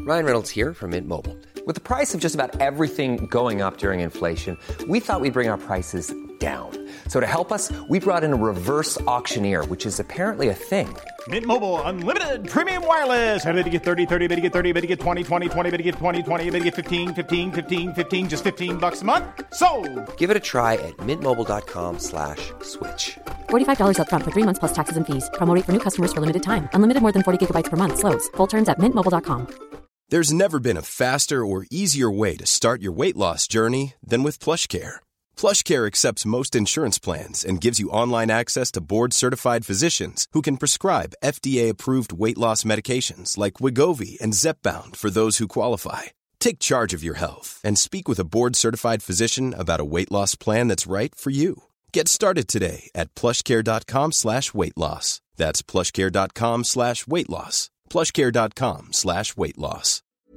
Ryan Reynolds here from Mint Mobile. With the price of just about everything going up during inflation, we thought we'd bring our prices down. So to help us, we brought in a reverse auctioneer, which is apparently a thing. Mint Mobile Unlimited Premium Wireless. How to get 30, 30, bit to get 30, bit to get 20, 20, 20, bit to get 20, 20, bit to get 15, 15, 15, 15, just $15 a month? Sold! Give it a try at mintmobile.com/switch. $45 up front for 3 months plus taxes and fees. Promo rate for new customers for limited time. Unlimited more than 40 gigabytes per month. Slows full terms at mintmobile.com. There's never been a faster or easier way to start your weight loss journey than with PlushCare. PlushCare accepts most insurance plans and gives you online access to board-certified physicians who can prescribe FDA-approved weight loss medications like Wegovy and Zepbound for those who qualify. Take charge of your health and speak with a board-certified physician about a weight loss plan that's right for you. Get started today at plushcare.com/weightloss. That's plushcare.com/weightloss. plushcare.com/weightloss.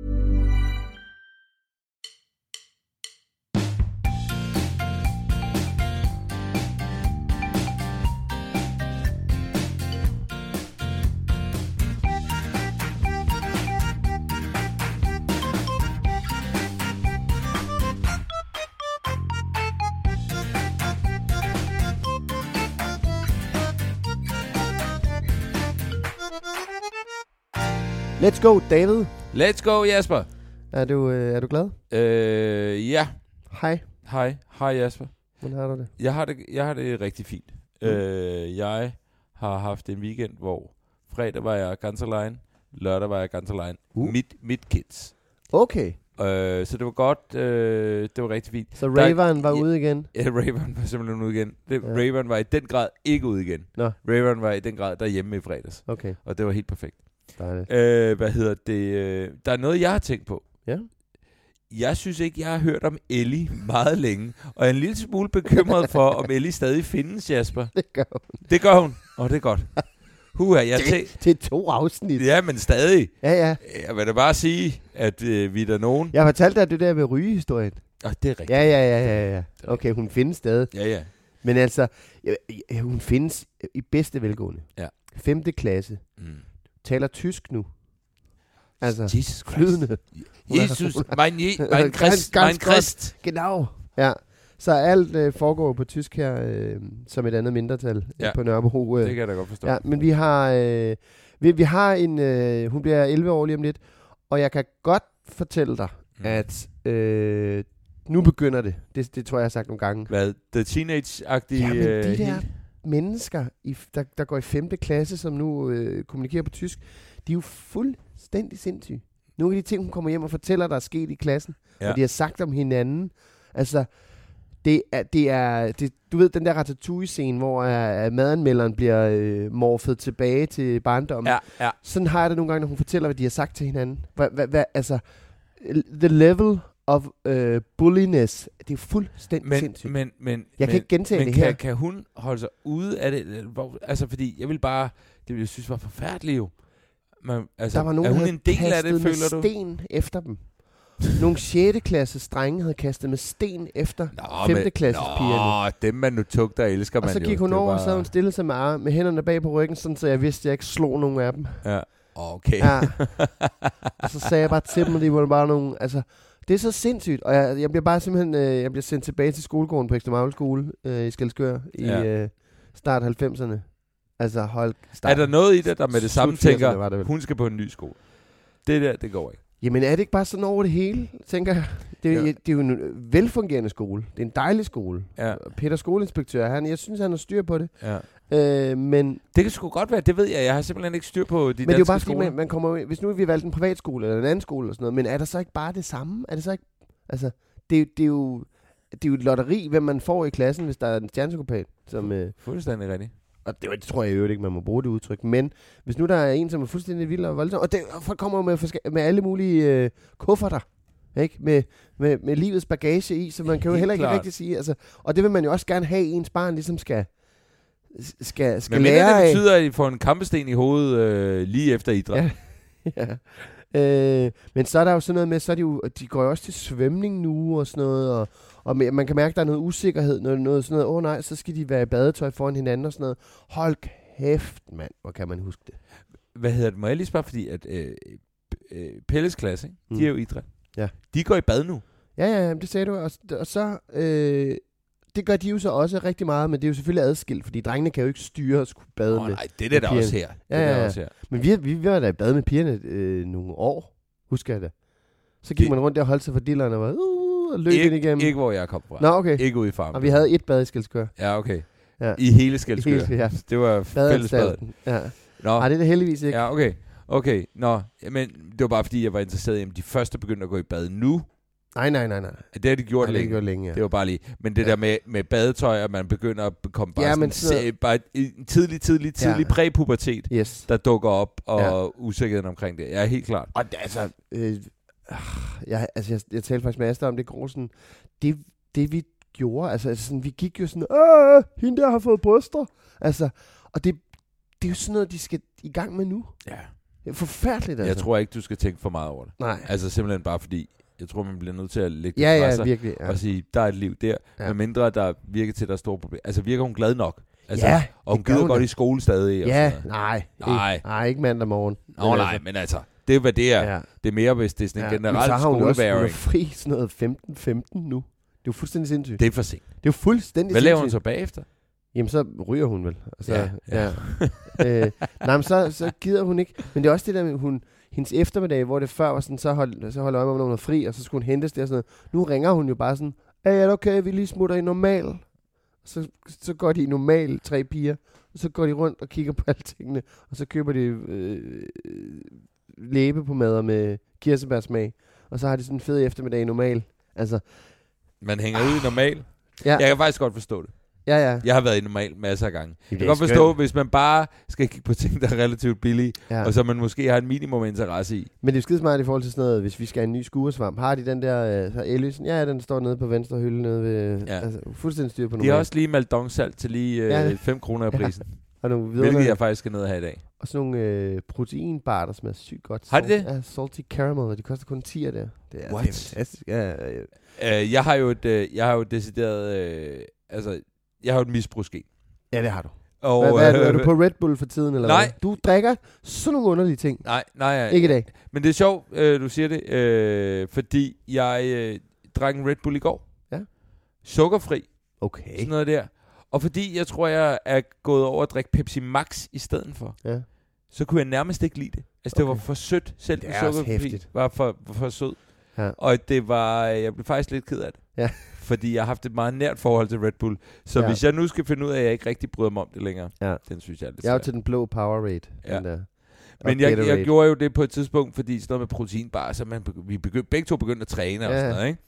Let's go, David. Let's go, Jasper. Er du glad? Ja. Hej. Hej, Jasper. Hvordan har du det? Jeg har det rigtig fint. Jeg har haft en weekend, hvor fredag var jeg ganz alene, lørdag var jeg ganz alene. Mit kids. Okay. Så det var godt. Det var rigtig fint. Så Raveren var ude igen? Ja, Raveren var simpelthen ude igen. Raveren var i den grad ikke ude igen. Nå. Raveren var i den grad derhjemme i fredags. Okay. Og det var helt perfekt. Dejligt. Der er noget, jeg har tænkt på. Ja. Jeg synes ikke, jeg har hørt om Ellie meget længe. Og jeg er en lille smule bekymret for, om Ellie stadig findes, Jasper. Det gør hun. Det gør hun. Det er godt. Det er 2 afsnit. Ja, men stadig. Ja. Jeg vil da bare sige, at vi er der nogen. Jeg fortalte dig det der med rygehistorien. Det er rigtigt. Ja. Okay, hun findes stadig. Ja. Men altså, hun findes i bedste velgående. Ja. 5. klasse. Taler tysk nu. Altså, Jesus flydende. Jesus, mein Christ. Genau. Ja. Så alt foregår på tysk her, som et andet mindretal på Nørrebro. Det kan jeg da godt forstå. Ja, men vi har en, hun bliver 11 år lige om lidt, og jeg kan godt fortælle dig, at nu begynder det. Det tror jeg har sagt nogle gange. Hvad? The teenage-agtige... Ja, men de der mennesker, der går i 5. klasse, som nu kommunikerer på tysk, de er jo fuldstændig sindssyge. Nogle af de ting, hun kommer hjem og fortæller, der er sket i klassen, og de har sagt om hinanden. Altså, det er du ved, den der Ratatouille-scene, hvor madanmelderen bliver morfet tilbage til barndommen. Ja. Sådan har jeg det nogle gange, når hun fortæller, hvad de har sagt til hinanden. Altså, the level of bulliness, det er fuldstændig sindssygt. Men jeg kan ikke gentage det her. Kan hun holde sig ude af det? Altså, fordi jeg vil bare... Det ville jeg synes var forfærdeligt jo. Der var nogen, er hun der en del af det, føler med sten efter dem. Nogle 6. klasses drenge havde kastet med sten efter 5. klasses pigerne. Dem man nu tugter, elsker man jo. Og så gik hun over, og så havde hun stillet sig med hænderne bag på ryggen, sådan, så jeg vidste, at jeg ikke slog nogen af dem. Ja, okay. Ja. Og så sagde jeg bare til dem, at de var bare nogle... Altså, det er så sindssygt, og jeg bliver bare simpelthen jeg bliver sendt tilbage til skolegården på Ekstra Magle Skole i Skelskør i start 90'erne. Altså, er der noget i det, der med det samme tænker, hun skal på en ny skole? Det der, det går ikke. Jamen er det ikke bare sådan over det hele, tænker jeg? Det er jo en velfungerende skole. Det er en dejlig skole. Ja. Peter, skoleinspektør, jeg synes, han har styr på det. Ja. Men det kan sgu godt være, det ved jeg. Jeg har simpelthen ikke styr på de danske skoler. Men det er jo bare fordi, man kommer, hvis nu vi valgte en privatskole eller en anden skole eller sådan noget, men er der så ikke bare det samme? Er det så ikke, altså, det er jo et lotteri, hvem man får i klassen, hvis der er en stjernepsykopat. Fuldstændig rigtigt. Og det tror jeg jo ikke, man må bruge det udtryk. Men hvis nu der er en, som er fuldstændig vild og voldsom, og folk kommer med alle mulige kufferter, ikke? Med livets bagage i, så man kan jo heller ikke rigtig sige. Altså, og det vil man jo også gerne have, ens barn ligesom skal lære af. Det betyder, at I får en kampesten i hovedet lige efter idræt. Ja. Men så er der jo sådan noget med, de går jo også til svømning nu og sådan noget, og man kan mærke, at der er noget usikkerhed, noget sådan noget, nej, så skal de være i badetøj foran hinanden og sådan noget. Hold kæft, mand, hvor kan man huske det? Hvad hedder det? Må jeg lige spørge, fordi at Pelles klasse, ikke? De er jo idræt. Ja. De går i bad nu. Ja, det sagde du. Og så, det gør de jo så også rigtig meget, men det er jo selvfølgelig adskilt, fordi drengene kan jo ikke styre at skulle bade med. Nej, det er der også her. Ja. Men vi var da i bad med pigerne nogle år, husker jeg det. Så gik man rundt der og holdt sig for dillerne og var og løb ind igennem. Ikke hvor jeg kom fra. Nå, okay. Ikke ude i farmen. Og vi havde et bad i Skælskør. Ja, okay. Ja. I hele Skælskør. Ja. Det var fællesbadet. Ja. Nå. Nej, det er det heldigvis ikke. Ja, okay. Nå, men det var bare fordi, jeg var interesseret i, om de første begyndte at gå i bad nu. Nej. Det har de gjort længe. Ja. Det var bare lige. Men det der med badetøj, at man begynder at komme bare bare en tidlig præpubertet, der dukker op, og usikkerheden omkring det. Jeg er helt klart. Og altså, jeg talte faktisk med Asta om det sådan, det vi gjorde, altså sådan, vi gik jo sådan, hende der har fået bryster. Altså, og det er jo sådan noget, de skal i gang med nu. Ja. Det er forfærdeligt, altså. Jeg tror ikke, du skal tænke for meget over det. Nej. Altså simpelthen bare fordi, jeg tror, man bliver nødt til at lægge det fra sig, virkelig, ja. Og sige, der er et liv der, med mindre der virker til, der er store problemer. Altså virker hun glad nok? Altså, ja, og hun gider godt i skole stadig. Ja, nej, ikke mandag morgen. Nej, men altså, det er hvad det er. Ja. Det er mere, hvis det er sådan en generel skoleværing. Hun er fri sådan noget 15 nu. Det er jo fuldstændig sindssygt. Det er for sent. Det er jo fuldstændig Hvad laver hun så bagefter? Jamen, så ryger hun vel. Altså, nej, men så gider hun ikke. Men det er også det der med, hendes eftermiddag, hvor det før var sådan, så holdt øje med, om hun var fri, og så skulle hun hentes der sådan noget. Nu ringer hun jo bare sådan, er det okay, vi lige smutter i normal? Så går de i normal, 3 piger, og så går de rundt og kigger på alle tingene, og så køber de læbepomader med kirsebærsmag, og så har de sådan en fed eftermiddag i normal. Altså, man hænger ud i normal. Ja. Jeg kan faktisk godt forstå det. Ja. Jeg har været i normal masser af gange. Jeg kan godt forstå, hvis man bare skal kigge på ting, der er relativt billige, og så man måske har en minimum interesse i. Men det er skidesmart i forhold til sådan noget, hvis vi skal have en ny skuresvamp. Har de den der Elysen? Ja, den står nede på venstre hylde nede ved... Ja. Altså, fuldstændig styr på normal. De har også lige Maldon-salt til lige 5 kroner af prisen. Hvilket jeg faktisk skal ned og have i dag. Og sådan nogle proteinbar, der smager sygt godt. Har de det? Ja, salty caramel, og de koster kun 10'er der. Det er fantastisk. Ja. Jeg har jo decideret... jeg har jo et misbrugsgen. Ja, det har du. Og, er du på Red Bull for tiden, eller nej. hvad? Du drikker sådan nogle underlige ting. Nej. Ikke i dag. Men det er sjovt, du siger det, fordi jeg drak en Red Bull i går. Ja. Sukkerfri. Okay. Sådan noget der. Og fordi jeg tror, jeg er gået over at drikke Pepsi Max i stedet for, så kunne jeg nærmest ikke lide det. Altså, det var for sødt. Selv det sukkerfri var for sød. Ja. Og jeg blev faktisk lidt ked af det. Ja. Fordi jeg har haft et meget nært forhold til Red Bull. Så hvis jeg nu skal finde ud af, at jeg ikke rigtig bryder mig om det længere, den synes jeg er lidt Jeg er jo til den blå Powerade. Ja. Men jeg gjorde jo det på et tidspunkt, fordi sådan noget med proteinbar, så vi begge to begyndte at træne og sådan noget, ikke?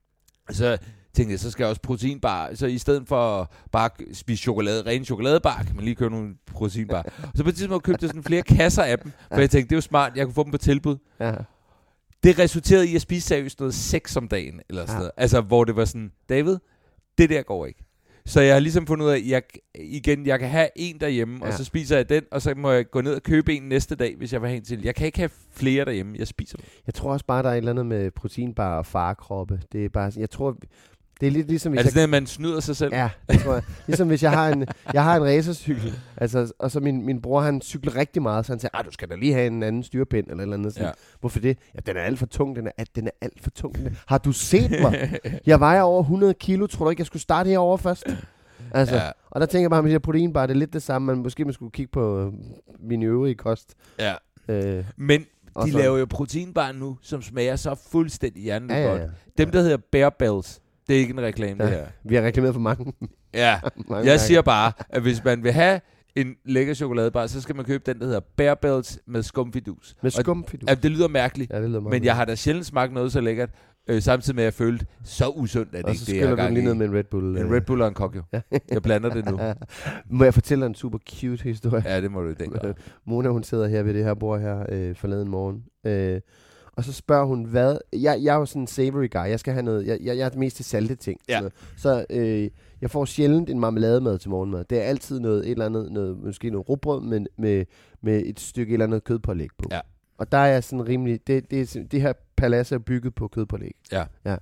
Så tænkte jeg, så skal jeg også proteinbar. Så i stedet for bare spise ren chokoladebar, kan man lige købe nogle proteinbar. Så på et tidspunkt købte jeg sådan flere kasser af dem, for jeg tænkte, det er jo smart, jeg kunne få dem på tilbud. Ja. Det resulterede i at spise seriøst noget 6 om dagen, eller sådan noget. Altså, hvor det var sådan, David, det der går ikke. Så jeg har ligesom fundet ud af, at jeg kan have en derhjemme, og så spiser jeg den, og så må jeg gå ned og købe en næste dag, hvis jeg vil have en til. Jeg kan ikke have flere derhjemme, jeg spiser dem. Jeg tror også bare, der er et eller andet med proteinbar og farkroppe. Det er bare, jeg tror... Det er lidt ligesom, hvis sådan, at man snyder sig selv? Ja, det tror jeg. Ligesom hvis jeg har en racercykel, altså, og så min bror, han cykler rigtig meget, så han siger, du skal da lige have en anden styrpind, eller et eller andet. Ja. Hvorfor det? Ja, den er alt for tung, den er alt for tung. Har du set mig? Jeg vejer over 100 kilo, tror du ikke, jeg skulle starte herovre først? Altså, og der tænker jeg bare, at med de her proteinbar, det er lidt det samme, men måske man skulle kigge på min øvrige kost. Ja. Men de laver jo proteinbar nu, som smager så fuldstændig hjerneligt godt. Dem, der hedder Bear Bells. Det er ikke en reklame, det her. Vi har reklameret for mange. Ja, jeg siger bare, at hvis man vil have en lækker chokoladebar, så skal man købe den, der hedder Bear Bells med skumfidus. Med skumfidus? Det lyder mærkeligt, ja, det lyder men jeg har da sjældent smagt noget så lækkert, samtidig med at jeg følte så usundt, at det ikke det, jeg har gang i. Og så skyller du lige ned med en Red Bull. En Red Bull og en Coke, jo. Jeg blander det nu. Må jeg fortælle en super cute historie? Ja, det må du i den grad. Mona, hun sidder her ved det her bord her forleden morgen. Og så spørger hun, hvad... Jeg er jo sådan en savory guy. Jeg skal have noget... Jeg er mest til salte ting. Ja. Så jeg får sjældent en marmelademad til morgenmad. Det er altid noget, et eller andet, måske noget rugbrød, men med et stykke eller andet kødpålæg på. Ja. Og der er jeg sådan rimelig... Det her palads er bygget på kødpålæg. Ja.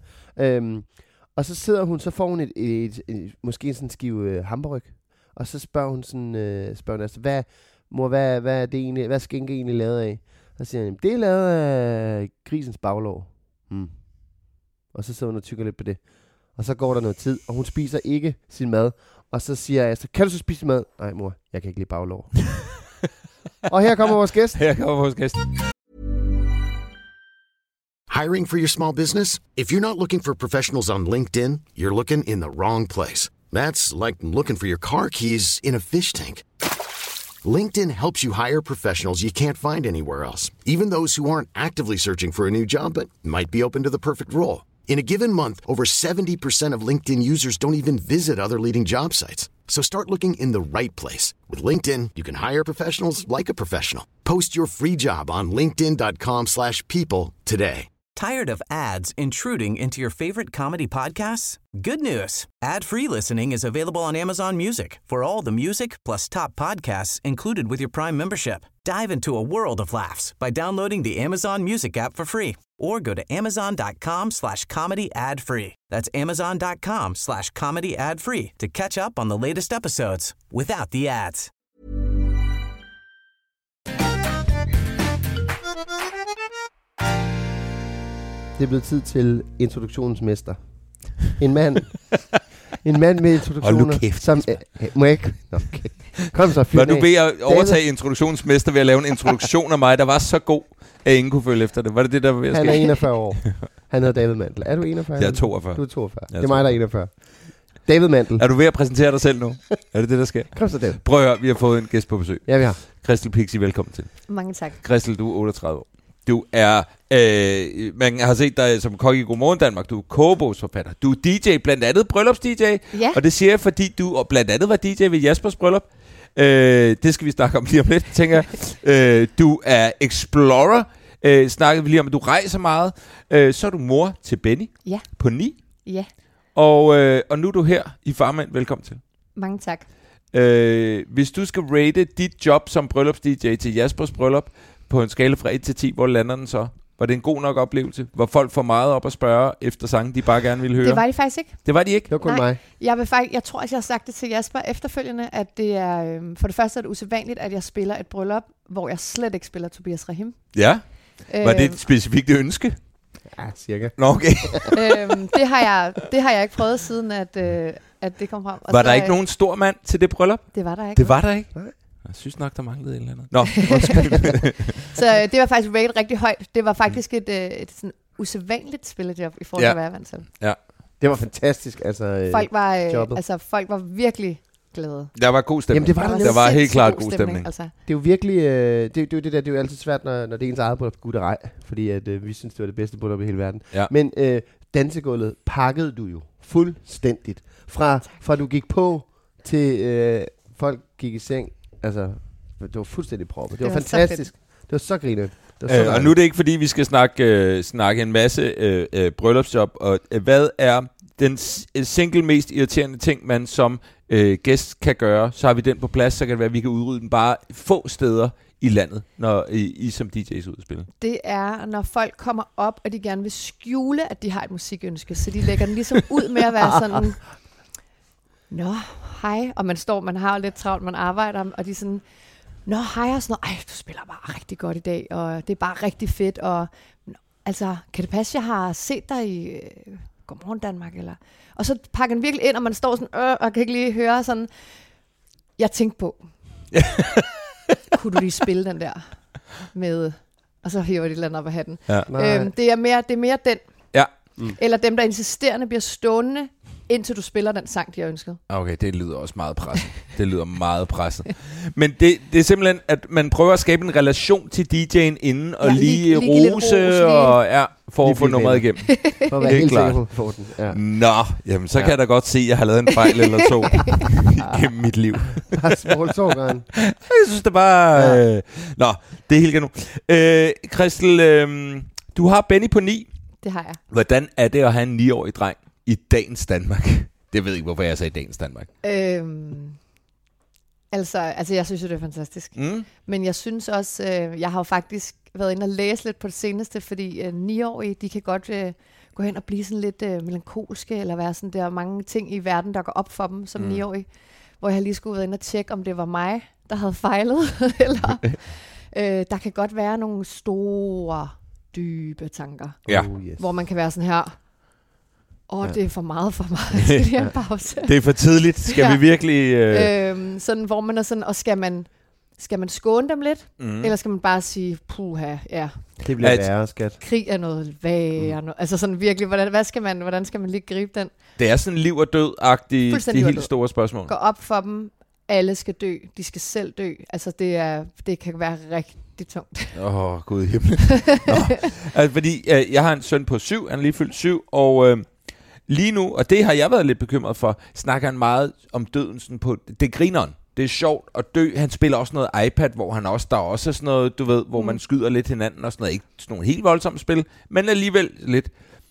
Og så sidder hun, så får hun måske sådan en skive hamburg. Og så spørger hun sådan... altså, hvad er det egentlig... Hvad er skinke egentlig lavet af? Så siger han, det er lavet af grisens baglår. Og så sidder hun og tykker lidt på det. Og så går der noget tid, og hun spiser ikke sin mad. Og så siger jeg, kan du så spise mad? Nej, mor, jeg kan ikke lide baglår. Og her kommer vores gæst. Hiring for your small business? If you're not looking for professionals on LinkedIn, you're looking in the wrong place. That's like looking for your car keys in a fish tank. LinkedIn helps you hire professionals you can't find anywhere else, even those who aren't actively searching for a new job but might be open to the perfect role. In a given month, over 70% of LinkedIn users don't even visit other leading job sites. So start looking in the right place. With LinkedIn, you can hire professionals like a professional. Post your free job on linkedin.com/people today. Tired of ads intruding into your favorite comedy podcasts? Good news. Ad-free listening is available on Amazon Music for all the music plus top podcasts included with your Prime membership. Dive into a world of laughs by downloading the Amazon Music app for free or go to amazon.com/comedy ad-free. That's amazon.com/comedy ad-free to catch up on the latest episodes without the ads. Det er blevet tid til introduktionsmester. En mand med introduktioner. Som, må jeg ikke? Okay. Kom så, fyr af. Var du ved at overtage introduktionsmester ved at lave en introduktion af mig, der var så god, at ingen kunne følge efter det? Var det der var ved at ske? Han er 41 år. Han hedder David Mandel. Er du 41? Jeg er 42. Du er 42. Det er mig, der er 41. David Mandel. Er du ved at præsentere dig selv nu? Er det det, der sker? Kom så, David. Prøv at høre, vi har fået en gæst på besøg. Ja, vi har. Christel Pixie, velkommen til. Mange tak. Christel, du er 38 år. Du er, man har set dig som kok i Godmorgen Danmark, du er kogebogsforfatter, du er DJ, blandt andet bryllupsdj, ja. Og det siger jeg, fordi du blandt andet var DJ ved Jaspers bryllup. Det skal vi snakke om lige om lidt, tænker jeg. Du er explorer, snakkede vi lige om, at du rejser meget. Så er du mor til Benny på 9. Ja. Og nu er du her i Farmand. Velkommen til. Mange tak. Hvis du skal rate dit job som bryllupsdj til Jaspers bryllup, på en skala fra 1 til 10, hvor lander den så? Var det en god nok oplevelse? Var folk for meget op at spørge efter sange, de bare gerne ville høre? Det var de faktisk ikke. Det var de ikke? Det var kun mig. Jeg tror, at jeg har sagt det til Jasper efterfølgende, at det er, for det første er det usædvanligt, at jeg spiller et bryllup, hvor jeg slet ikke spiller Tobias Rahim. Ja? Var det et specifikt ønske? Ja, cirka. Nå, okay. Det har jeg ikke prøvet siden, at det kom frem. Og var der ikke nogen stor mand til det bryllup? Det var der ikke. Det var der ikke? Nej. Jeg synes nok, der manglede et eller andet. Nå, Så det var faktisk rated rigtig højt. Det var faktisk et sådan usædvanligt spillejob i forhold til, hvad jeg vant til. Ja. Det var fantastisk. Folk var virkelig glade. Der var god stemning. Jamen, der var helt klart god stemning. Altså. Det er jo virkelig, det er jo altid svært, når det er ens eget bryllup, gud og rej, fordi at, vi synes, det var det bedste bryllup i hele verden. Ja. Men dansegulvet pakkede du jo fuldstændigt. Fra du gik på til folk gik i seng. Altså, det var fuldstændig proppet. Det var fantastisk. Det var så grinet. Og nu er det ikke, fordi vi skal snakke en masse bryllupsjob. Og hvad er den single mest irriterende ting, man som gæst kan gøre? Så har vi den på plads, så kan det være, at vi kan udrydde den bare få steder i landet, når I som DJ's ud at spille. Det er, når folk kommer op, og de gerne vil skjule, at de har et musikønske. Så de lægger den ligesom ud med at være sådan... Nå, hej. Og man har lidt travlt, man arbejder, og de er sådan, nå, hej og sådan noget. Ej, du spiller bare rigtig godt i dag, og det er bare rigtig fedt. Og altså, kan det passe, jeg har set dig i Godmorgen Danmark? Eller? Og så pakker den virkelig ind, og man står sådan, og kan ikke lige høre sådan, jeg tænkte på, kunne du lige spille den der med, og så hiver de et eller andet op af hatten. Ja. Det er mere den. Ja. Eller dem, der insisterende bliver stående, indtil du spiller den sang, de har ønsket. Okay, det lyder også meget presset. Det lyder meget presset. Men det er simpelthen, at man prøver at skabe en relation til DJ'en inden, og lige rose, og for at få nummeret igennem. For at være helt sikker på den. Ja. Nå, jamen, så kan jeg da godt se, at jeg har lavet en fejl eller to gennem mit liv. Jeg synes, det bare... Nå, det er helt genu. Christel, du har Benny på 9. Det har jeg. Hvordan er det at have en 9-årig dreng i dagens Danmark? Det ved jeg ikke, hvorfor jeg sagde dagens Danmark. Altså, jeg synes jo, det er fantastisk. Men jeg synes også, jeg har jo faktisk været inde og læse lidt på det seneste, fordi 9-årige, de kan godt gå hen og blive sådan lidt melankolske, eller være sådan, der er mange ting i verden, der går op for dem som 9-årige, hvor jeg lige skulle være inde og tjekke, om det var mig, der havde fejlet, eller... Der kan godt være nogle store, dybe tanker, hvor man kan være sådan her, det er for meget for mig. Skal lige en pause? Det er for tidligt. Skal vi virkelig... Sådan, hvor man er sådan, og skal man skåne dem lidt? Eller skal man bare sige, puha, det bliver værre, skat. Krig er noget værre. Altså sådan virkelig, hvordan skal man lige gribe den? Det er sådan liv og død-agtigt, de helt store spørgsmål. Gå op for dem. Alle skal dø. De skal selv dø. Altså, det kan være rigtig tungt. Gud i himlen. Altså, fordi jeg har en søn på 7, han er lige fyldt 7, og lige nu, og det har jeg været lidt bekymret for, snakker han meget om døden sådan på, det grineren. Det er sjovt at dø. Han spiller også noget iPad, hvor der er også sådan noget, du ved, hvor man skyder lidt hinanden og sådan noget. Ikke sådan nogle helt voldsomme spil, men alligevel lidt.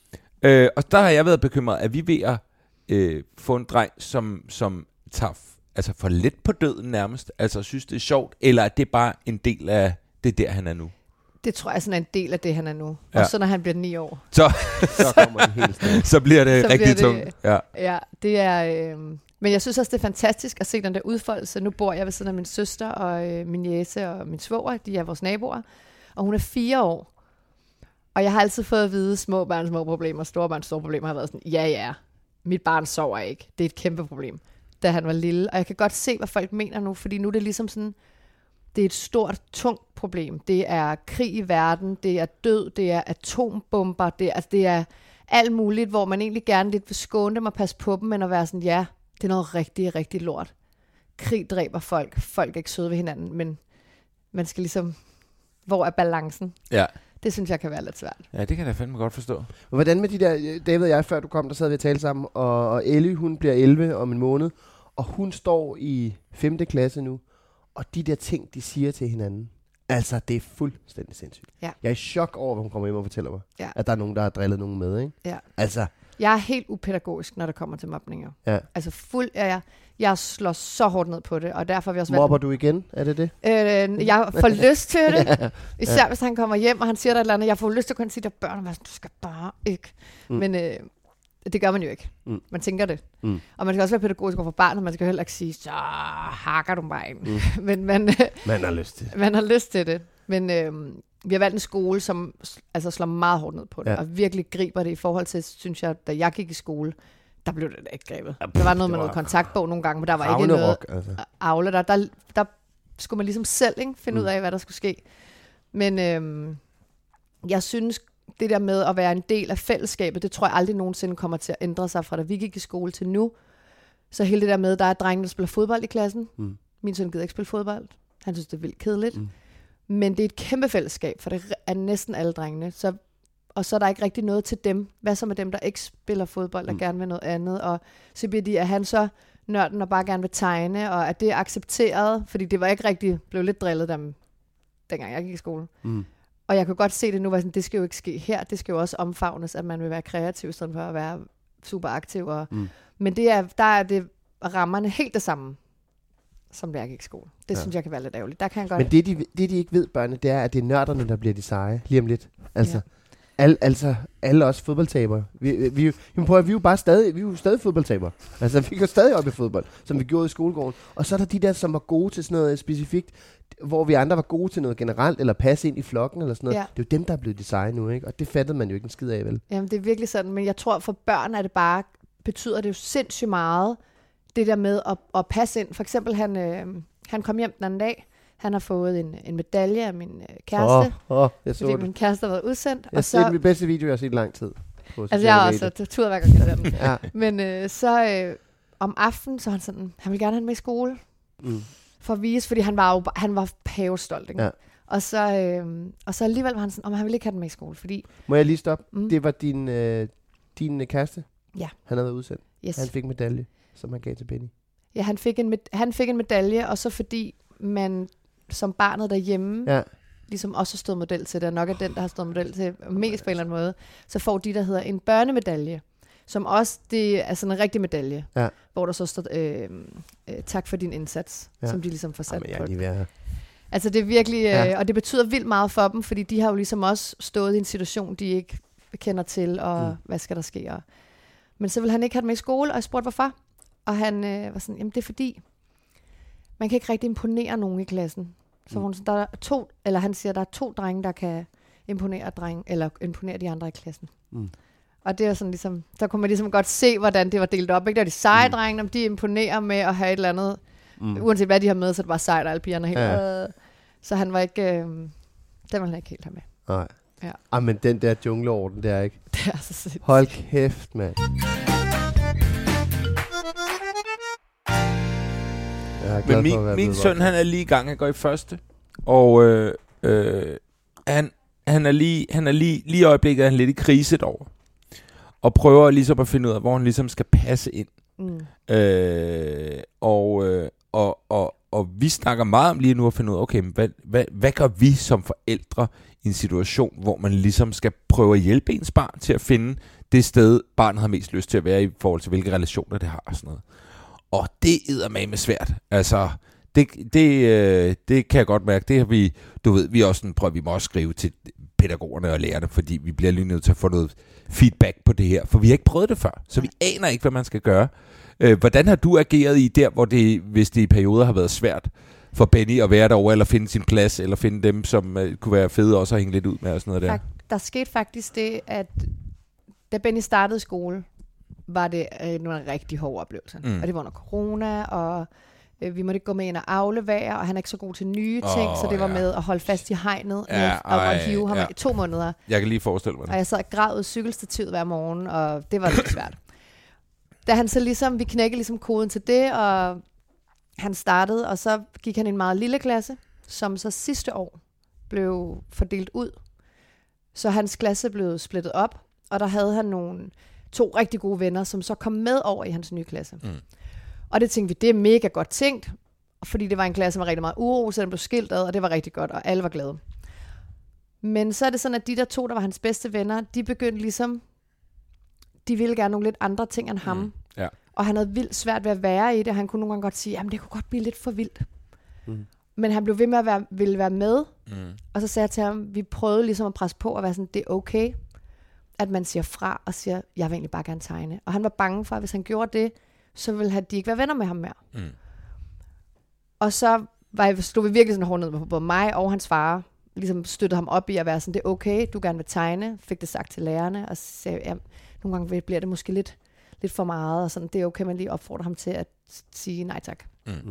Og der har jeg været bekymret, at vi er ved at få en dreng, som tager for let på døden nærmest, altså synes det er sjovt, eller er det bare en del af det der, han er nu? Det tror jeg sådan er en del af det, han er nu. Og så når han bliver 9 år. Så kommer det helt stærkt. Så bliver det rigtig tungt. Ja, det er... Men jeg synes også, det er fantastisk at se den der udfoldelse. Nu bor jeg ved siden af min søster og min jæse og min svoger. De er vores naboer. Og hun er 4 år. Og jeg har altid fået at vide, små børn, små problemer, store børn, store problemer, har været sådan, ja, mit barn sover ikke. Det er et kæmpe problem, da han var lille. Og jeg kan godt se, hvad folk mener nu, fordi nu er det ligesom sådan, det er et stort, tungt problem. Det er krig i verden, det er død, det er atombomber, det er alt muligt, hvor man egentlig gerne lidt vil skåne dem og passe på dem, men at være sådan, ja, det er noget rigtig, rigtig lort. Krig dræber folk. Folk er ikke søde ved hinanden, men man skal ligesom... Hvor er balancen? Ja. Det synes jeg kan være lidt svært. Ja, det kan jeg fandme godt forstå. Hvordan med de der... David og jeg, før du kom, der sad vi og talte sammen, og Ellie, hun bliver 11 om en måned, og hun står i 5. klasse nu, og de der ting, de siger til hinanden, altså, det er fuldstændig sindssygt. Ja. Jeg er i chok over, hvad hun kommer hjem og fortæller mig. Ja. At der er nogen, der har drillet nogen med, ikke? Ja. Altså... Jeg er helt upædagogisk, når der kommer til mobninger. Ja. Altså fuld er jeg. Jeg slår så hårdt ned på det, og derfor har vi også Mobber du igen? Er det det? Jeg får lyst til det. Især hvis han kommer hjem, og han siger der et eller andet. Jeg får lyst til at kunne sige til børn, du skal bare ikke. Men det gør man jo ikke. Man tænker det. Og man skal også være pædagogisk over for barnet. Man skal heller ikke sige, så hakker du mig ind. Men man har lyst til det. Man har lyst til det. Men vi har valgt en skole, som altså slår meget hårdt ned på det, og virkelig griber det i forhold til, synes jeg, da jeg gik i skole, der blev det ikke grebet. Der var noget med noget kontaktbog nogle gange, men der var ikke noget Aula. Der skulle man ligesom selv finde ud af, hvad der skulle ske. Men jeg synes, det der med at være en del af fællesskabet, det tror jeg aldrig nogensinde kommer til at ændre sig fra da vi gik i skole til nu. Så hele det der med, der er drenge, der spiller fodbold i klassen. Min søn gider ikke spille fodbold. Han synes, det er vildt kedeligt. Men det er et kæmpe fællesskab, for det er næsten alle drengene. Og så er der ikke rigtig noget til dem. Hvad så med dem, der ikke spiller fodbold og gerne vil noget andet? Og så bliver de, at han så nørden og bare gerne vil tegne, og at det er accepteret, fordi det var ikke rigtig, blev lidt drillet dem, dengang jeg gik i skole. Og jeg kunne godt se det nu, sådan, det skal jo ikke ske her. Det skal jo også omfavnes, at man vil være kreativ, i stedet for at være super aktiv. Men der er det rammerne helt det samme, som da jeg gik i skole. Det synes jeg kan være lidt ærgerligt. Der kan jeg godt... Men det de ikke ved, børnene, det er, at det er nørderne, der bliver de seje. Lige om lidt. Altså, alle os fodboldtabere. Vi er jo bare stadig fodboldtabere. Altså, vi går stadig op i fodbold, som vi gjorde i skolegården. Og så er der de der, som var gode til sådan noget specifikt, hvor vi andre var gode til noget generelt, eller passe ind i flokken, eller sådan noget. Ja. Det er jo dem, der er blevet design nu, ikke? Og det fattede man jo ikke en skid af, vel? Jamen, det er virkelig sådan. Men jeg tror, for børn er det bare, betyder det jo sindssygt meget, det der med at passe ind. For eksempel, han kom hjem den anden dag. Han har fået en medalje af min kæreste. Jeg så fordi det. Min kæreste har været udsendt. Det er min bedste video, jeg har set i lang tid. Altså, jeg har også tur hver gang, jeg ser den. Ja. Men så om aftenen, så han sådan, han vil gerne have den med i skole. For at vise, fordi han var pavestolt, ikke? Ja. Og så alligevel var han sådan, han ville ikke have den med i skole, fordi... Må jeg lige stoppe? Det var din kæreste? Ja. Han havde været udsendt? Yes. Han fik medalje, som han gav til Benny? Ja, han fik en medalje, og så fordi man som barnet derhjemme ligesom også har stået model til det, og nok er den, der har stået model til mest på en eller anden måde, så får de, der hedder en børnemedalje, som også det er sådan en rigtig medalje, hvor der så står tak for din indsats, som de ligesom får sat på. Altså det er virkelig, og det betyder vildt meget for dem, fordi de har jo ligesom også stået i en situation, de ikke kender til, og hvad skal der ske. Men så vil han ikke have det med i skole, og jeg spurgte hvorfor. Og han var sådan, jamen det er fordi, man kan ikke rigtig imponere nogen i klassen. Så hun, der er han siger, der er 2 drenge, der kan imponere de andre i klassen. Og det er sådan ligesom, der kunne man ligesom godt se, hvordan det var delt op. Ikke? Der er de seje drenge, de imponerer med at have et eller andet. Uanset hvad de har med, så er det bare sejt, og alle pigerne helt. Så han var ikke, den var han ikke helt have med. Nej. Ja. Men den der jungleorden, det er ikke. Det er så sindssygt. Hold kæft, mand. Men min søn, han er lige i gang, han går i første. Og han er lige i øjeblikket, han lidt i krise derovre. Og prøver ligesom at finde ud af, hvor han ligesom skal passe ind. Og vi snakker meget om lige nu at finde ud af, okay, hvad gør vi som forældre i en situation, hvor man ligesom skal prøve at hjælpe ens barn til at finde det sted, barnet har mest lyst til at være i forhold til, hvilke relationer det har og sådan noget. Og det eddermame svært. Altså, det kan jeg godt mærke. Det har vi, du ved, vi også prøver, vi må også skrive til pædagogerne og lærerne, fordi vi bliver lige nødt til at få noget feedback på det her, for vi har ikke prøvet det før, så vi aner ikke, hvad man skal gøre. Hvordan har du ageret i der, hvor det, hvis det i perioder har været svært for Benny at være derovre, eller finde sin plads, eller finde dem, som kunne være fede også at hænge lidt ud med og sådan noget der? Der skete faktisk det, at da Benny startede skole, var det nogle rigtig hårde oplevelser. Og det var under corona, og vi måtte ikke gå med ind og aflevere, og han er ikke så god til nye ting, så det var med at holde fast i hegnet, og hive ham i 2 måneder. Jeg kan lige forestille mig det. Og jeg sad og græd ud cykelstativet hver morgen, og det var lidt svært. Da han så ligesom, vi knækkede ligesom koden til det, og han startede, og så gik han i en meget lille klasse, som så sidste år blev fordelt ud. Så hans klasse blev splittet op, og der havde han 2 rigtig gode venner, som så kom med over i hans nye klasse. Og det tænkte vi, det er mega godt tænkt, fordi det var en klasse med rigtig meget uro, så den blev skilt ad, og det var rigtig godt, og alle var glade. Men så er det sådan, at de der 2, der var hans bedste venner, de begyndte ligesom, de ville gerne nogle lidt andre ting end ham. Ja. Og han havde vildt svært ved at være i det. Han kunne nogle gange godt sige, jamen det kunne godt blive lidt for vildt. Men han blev ved med at ville være med. Og så sagde jeg til ham, vi prøvede ligesom at presse på og være sådan, det er okay, at man siger fra og siger, jeg vil egentlig bare gerne tegne. Og han var bange for, at hvis han gjorde det, så ville de ikke være venner med ham mere. Og så stod vi virkelig sådan hårdt ned på både mig og hans far, ligesom støttede ham op i at være sådan, det er okay, du gerne vil tegne, fik det sagt til lærerne, og så sagde jeg, nogle gange bliver det måske lidt for meget, og sådan, det er okay, man lige opfordrer ham til at sige nej tak.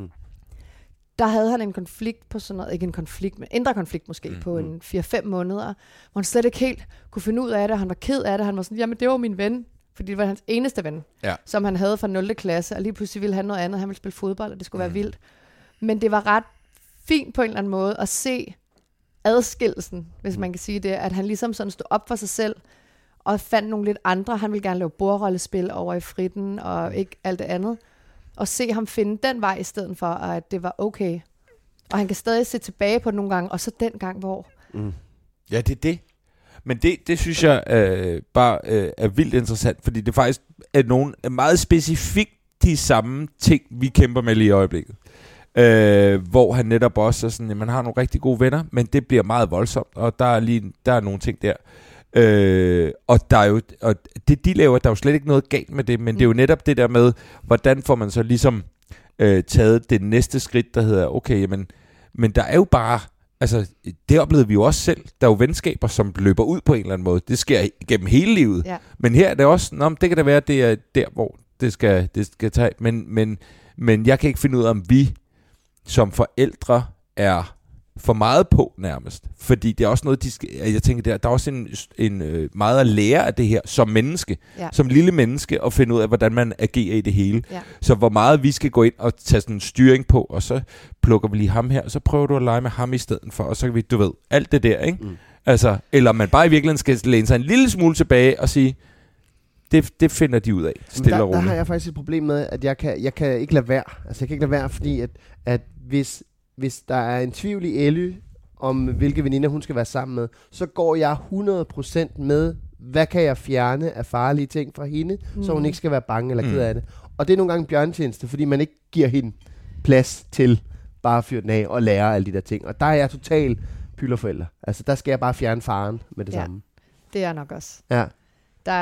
Der havde han en konflikt på sådan noget, ikke en konflikt, men indre konflikt måske, på en 4-5 måneder, hvor han slet ikke helt kunne finde ud af det, og han var ked af det, han var sådan, jamen det var min ven, fordi det var hans eneste ven, som han havde fra 0. klasse, og lige pludselig ville han noget andet, han ville spille fodbold, og det skulle være vildt. Men det var ret fint på en eller anden måde at se adskillelsen, hvis man kan sige det, at han ligesom sådan stod op for sig selv, og fandt nogle lidt andre. Han ville gerne lave bordrollespil over i fritten, og ikke alt det andet. Og se ham finde den vej i stedet for, at det var okay. Og han kan stadig se tilbage på det nogle gange, og så den gang, hvor... Ja, det er det. Men det synes jeg er vildt interessant, fordi det faktisk er nogle meget specifikt de samme ting, vi kæmper med lige i øjeblikket. Hvor han netop også er sådan, at man har nogle rigtig gode venner, men det bliver meget voldsomt, og der er nogle ting der. Og der er jo, og det de laver, der er jo slet ikke noget galt med det, men det er jo netop det der med, hvordan får man så ligesom taget det næste skridt, der hedder, okay, men der er jo bare, altså det oplevede vi jo også selv, der er jo venskaber, som løber ud på en eller anden måde, det sker gennem hele livet, men her er det også, det kan da være, det er der, hvor det skal tage, men jeg kan ikke finde ud af, om vi som forældre er for meget på nærmest, fordi det er også noget, jeg tænker, der er også en meget at lære af det her som menneske, som lille menneske, og finde ud af, hvordan man agerer i det hele. Så hvor meget vi skal gå ind og tage sådan en styring på, og så plukker vi lige ham her, og så prøver du at lege med ham i stedet for, og så kan vi, du ved, alt det der, ikke? Altså, eller man bare i virkeligheden skal læne sig en lille smule tilbage og sige, det finder de ud af, stille og roligt. Der har jeg faktisk et problem med, at jeg kan ikke lade være. Altså, jeg kan ikke lade være, fordi at hvis der er en tvivl i Elly, om hvilke veninder hun skal være sammen med, så går jeg 100% med, hvad kan jeg fjerne af farlige ting fra hende, så hun ikke skal være bange eller ked af det. Og det er nogle gange bjørntjeneste, fordi man ikke giver hende plads til bare at fyre den af og lære alle de der ting. Og der er jeg totalt pylderforælder. Altså, der skal jeg bare fjerne faren med det samme. Det er nok også. Ja.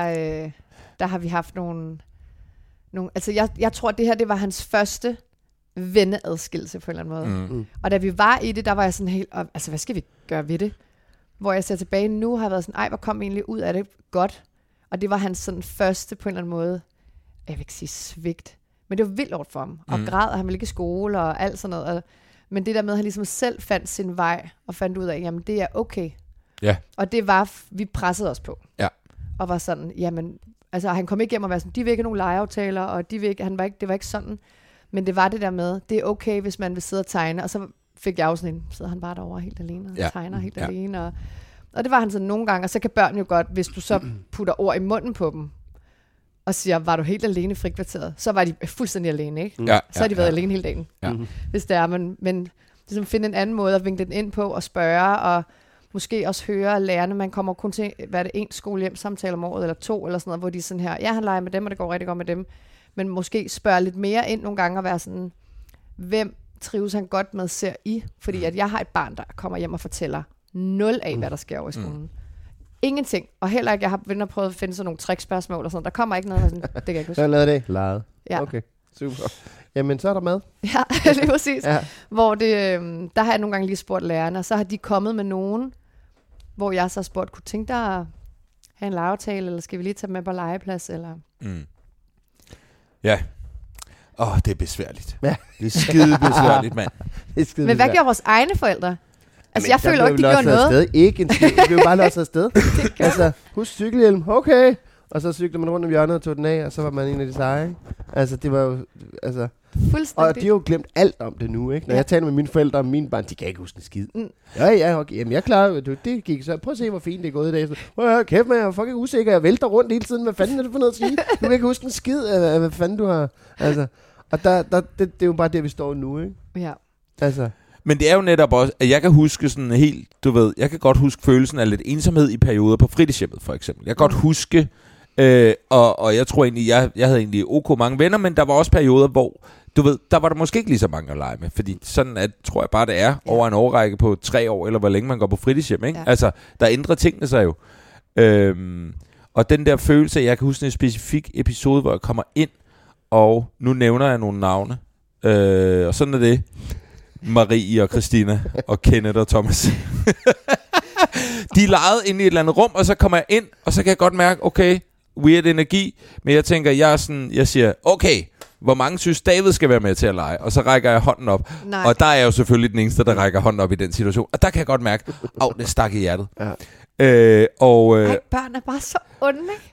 Der har vi haft nogle altså jeg tror, at det her, det var hans første venneadskillelse på en eller anden måde. Og da vi var i det, der var jeg sådan helt, altså hvad skal vi gøre ved det? Hvor jeg ser tilbage nu, har jeg været sådan, ej, hvor kom vi egentlig ud af det godt? Og det var hans sådan første på en eller anden måde, jeg vil ikke sige svigt, men det var vildt hårdt for ham. Og græd, og han ville ikke i skole og alt sådan noget. Men det der med, at han ligesom selv fandt sin vej, og fandt ud af, jamen det er okay. Ja. Og det var, vi pressede os på. Ja. Og var sådan, jamen, altså han kom ikke hjem og var sådan, de vil ikke have nogen legeaftaler, og de vil ikke, det var ikke sådan. Men det var det der med, det er okay, hvis man vil sidde og tegne. Og så fik jeg jo sådan en, sidder han bare derovre helt alene, og tegner helt alene. Og det var han sådan nogle gange, og så kan børn jo godt, hvis du så putter ord i munden på dem, og siger, var du helt alene i frikvarteret, så var de fuldstændig alene, ikke? Så har de været alene hele dagen. Hvis det er, men ligesom finde en anden måde at vinkle den ind på, og spørge, og måske også høre lærerne, man kommer kun til, hvad er det, 1 skolehjemsamtale om året, eller 2, eller sådan noget, hvor de er sådan her, ja, han leger med dem, og det går rigtig godt med dem, men måske spørge lidt mere ind nogle gange, og være sådan, hvem trives han godt med, ser I? Fordi at jeg har et barn, der kommer hjem og fortæller 0 af, hvad der sker over i skolen. Ingenting. Og heller ikke, jeg har vendt og prøvet at finde sådan nogle trickspørgsmål og sådan. Der kommer ikke noget, sådan, det kan jeg ikke huske. Så har jeg lavet det. Lejet. Ja. Okay, super. Jamen, så er der mad. Ja, det er præcis. Hvor det, der har jeg nogle gange lige spurgt lærerne, og så har de kommet med nogen, hvor jeg så har spurgt, kunne tænke dig at have en legeaftale, eller skal vi lige tage med på legeplads, eller... Ja. Det er besværligt. Ja. Det er skide besværligt, mand. Men hvad gør vores egne forældre? Altså, jeg føler ikke, de gjorde noget. Ikke en skid. Det blev bare losset afsted. Altså, husk cykelhjelm. Okay. Og så cyklede man rundt om hjørnet og tog den af, og så var man en af de seje, ikke? Altså, det var jo... Altså, og de har jo glemt alt om det nu, ikke? Når jeg taler med mine forældre om mine børn, de kan ikke huske en skid. Ja, okay. Jamen, jeg klarer det gik så. Prøv at se, hvor fint det er gået i dag. Kæft, man, jeg er fucking usikker. Jeg vælter rundt hele tiden. Hvad fanden er det for noget at sige? Du kan ikke huske en skid af, hvad fanden du har... Altså, og det er jo bare der, vi står nu, ikke? Ja. Altså... Men det er jo netop også, at jeg kan huske sådan helt, du ved, jeg kan godt huske følelsen af lidt ensomhed i perioder på fritidshjemmet, for eksempel. Jeg kan godt huske, og jeg tror egentlig, jeg havde egentlig ok mange venner, men der var også perioder, hvor, du ved, der var der måske ikke lige så mange at lege med, fordi sådan at, tror jeg bare, det er over en årrække på 3 år, eller hvor længe man går på fritidshjem, ikke? Ja. Altså, der ændrer tingene sig jo. Og den der følelse, jeg kan huske en specifik episode, hvor jeg kommer ind, og nu nævner jeg nogle navne, og sådan er det. Marie og Christina og Kenneth og Thomas. De legede inde i et eller andet rum, og så kommer jeg ind, og så kan jeg godt mærke, okay, weird energi, men jeg tænker, jeg siger, okay, hvor mange synes David skal være med til at lege? Og så rækker jeg hånden op. Nej. Og der er jeg jo selvfølgelig den eneste, der rækker hånden op i den situation. Og der kan jeg godt mærke, det stak i hjertet. Ja. Børn er bare så onde, ikke?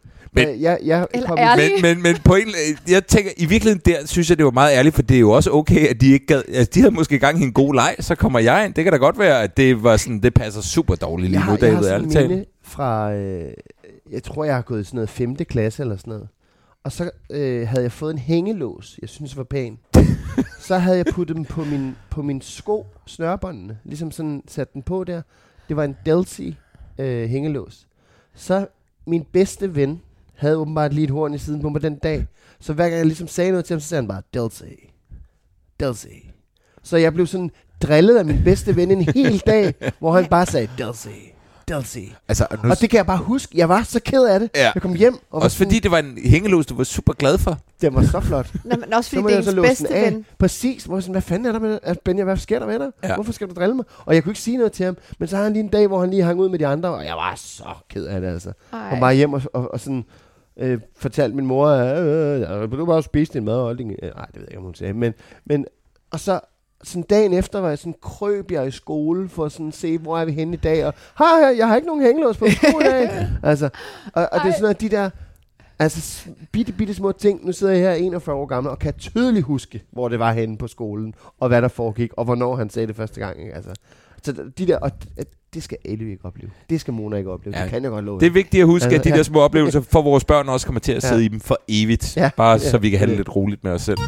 Men på en, jeg tænker, i virkeligheden der, synes jeg, det var meget ærligt, for det er jo også okay, at de ikke gad, altså, de havde måske gang i en god leg, så kommer jeg ind. Det kan da godt være, at det var sådan, det passer super dårligt lige nu, David, ærligt talt. Minde fra, jeg tror, jeg har gået i sådan noget 5. klasse eller sådan noget, og så havde jeg fået en hængelås, jeg synes var pæn. Så havde jeg puttet dem på min sko, snørbåndene, ligesom sådan sat den på der. Det var en Delcy hængelås. Så min bedste ven havde åbenbart lige et horn i siden på mig den dag. Så hver gang jeg ligesom sagde noget til ham, så sagde han bare, Delcy. Så jeg blev sådan drillet af min bedste ven en hel dag, hvor han bare sagde, Delcy. Altså, og det kan jeg bare huske. Jeg var så ked af det. Ja. Jeg kom hjem. Og også fordi det var en hængelås, du var super glad for. Det var så flot. Nå, men også fordi det er ens bedste ven. Præcis. Hvor sådan, hvad fanden er der med det? Benja, hvad sker der med dig? Ja. Hvorfor skal du drille mig? Og jeg kunne ikke sige noget til ham. Men så har han lige en dag, hvor han lige hang ud med de andre. Og jeg var så ked af det, altså. Og bare hjem og sådan... fortalte min mor, du bare spise din mad og nej, det ved jeg ikke, om hun sagde. Men og så sådan dagen efter var jeg sådan, krøb jeg i skole for sådan at se, hvor er vi henne i dag, og jeg har ikke nogen hængelås på skole i dag. Altså, og det er sådan noget, de der altså bitte små ting. Nu sidder jeg her 41 år gammel og kan tydeligt huske, hvor det var henne på skolen, og hvad der foregik, og hvornår han sagde det første gang. Ikke? Altså, så de der, og det skal alle ikke opleve. Det skal Mona ikke opleve. Ja. Det kan jeg godt love. Det er vigtigt at huske, at de der små oplevelser for vores børn også kommer til at sidde i dem for evigt. Ja. Bare så vi kan have det lidt roligt med os selv.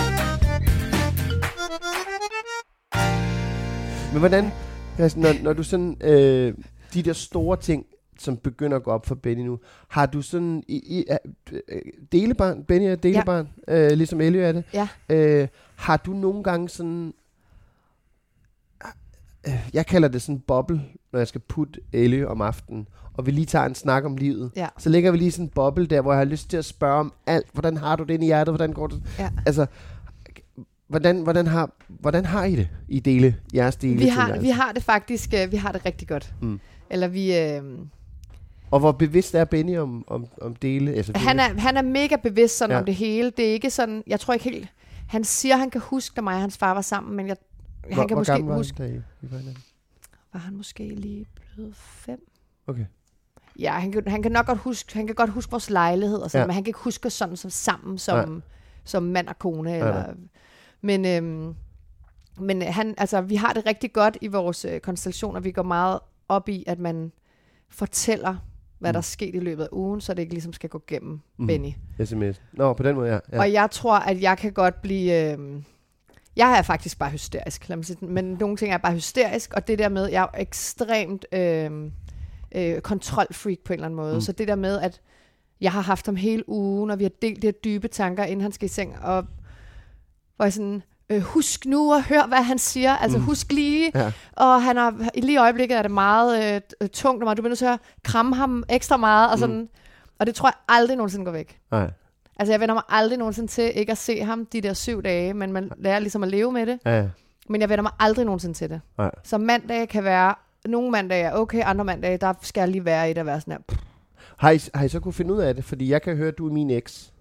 Men hvordan, når du sådan, de der store ting, som begynder at gå op for Benny nu, har du sådan, delebarn, Benny er delebarn, ligesom Ellie er det. Ja. Har du nogle gange sådan, jeg kalder det sådan en boble, når jeg skal putte Ellie om aftenen, og vi lige tager en snak om livet. Ja. Så lægger vi lige sådan en boble der, hvor jeg har lyst til at spørge om alt. Hvordan har du det inde i hjertet? Hvordan går det? Ja. Altså, Hvordan har I det? I dele jeres dele? Vi har det faktisk, vi har det rigtig godt. Eller vi... Og hvor bevidst er Benny om dele? Altså, han er mega bevidst sådan om det hele. Det er ikke sådan, jeg tror ikke helt... Han siger, han kan huske, da mig og hans far var sammen, men han kan måske huske... Var han måske lige blevet 5? Okay. Ja, han kan nok godt huske, han kan godt huske vores lejlighed og sådan, men han kan ikke huske os sådan som sammen som mand og kone eller. Men han, altså, vi har det rigtig godt i vores konstellationer. Vi går meget op i, at man fortæller, hvad der er sket i løbet af ugen, så det ikke ligesom skal gå gennem Benny. SMS. Nå, på den måde, ja. Og jeg tror, at jeg kan godt blive... jeg er faktisk bare hysterisk, lad mig sige, men nogle ting er bare hysterisk, og det der med, jeg er ekstremt kontrolfreak på en eller anden måde. Så det der med, at jeg har haft ham hele ugen, og vi har delt de her dybe tanker, inden han skal i seng, og hvor jeg sådan... husk nu at høre, hvad han siger. Altså husk lige. Ja. Og han har, lige i øjeblikket er det meget tungt, og du bliver nødt til at kramme ham ekstra meget. Og, sådan. Og det tror jeg aldrig nogensinde går væk. Nej. Altså jeg vender mig aldrig nogensinde til ikke at se ham de der 7 dage, men man lærer ligesom at leve med det. Ja. Men jeg vender mig aldrig nogensinde til det. Nej. Så mandag kan være, nogle mandage er okay, andre mandage, der skal jeg lige være i det at være sådan her. Har I så kunne finde ud af det? Fordi jeg kan høre, at du er min eks.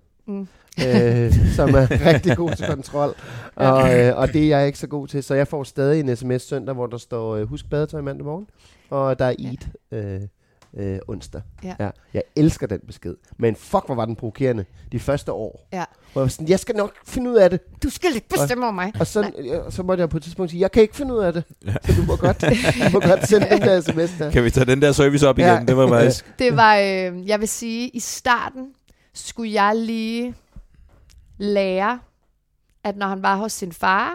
Som er rigtig god til kontrol, og det er jeg ikke så god til, så jeg får stadig en sms søndag, hvor der står husk badetøj mandag morgen, og der er eat onsdag. Ja. Jeg elsker den besked, men fuck hvor var den provokerende de første år. Ja. Hvor jeg sådan, jeg skal nok finde ud af det. Du skal ikke bestemme over mig. Og så måtte jeg på et tidspunkt sige, jeg kan ikke finde ud af det, så du må godt sende den der sms der. Kan vi tage den der service op igen? Ja. Det var faktisk. Det var, jeg vil sige, i starten skulle jeg lige lære, at når han var hos sin far,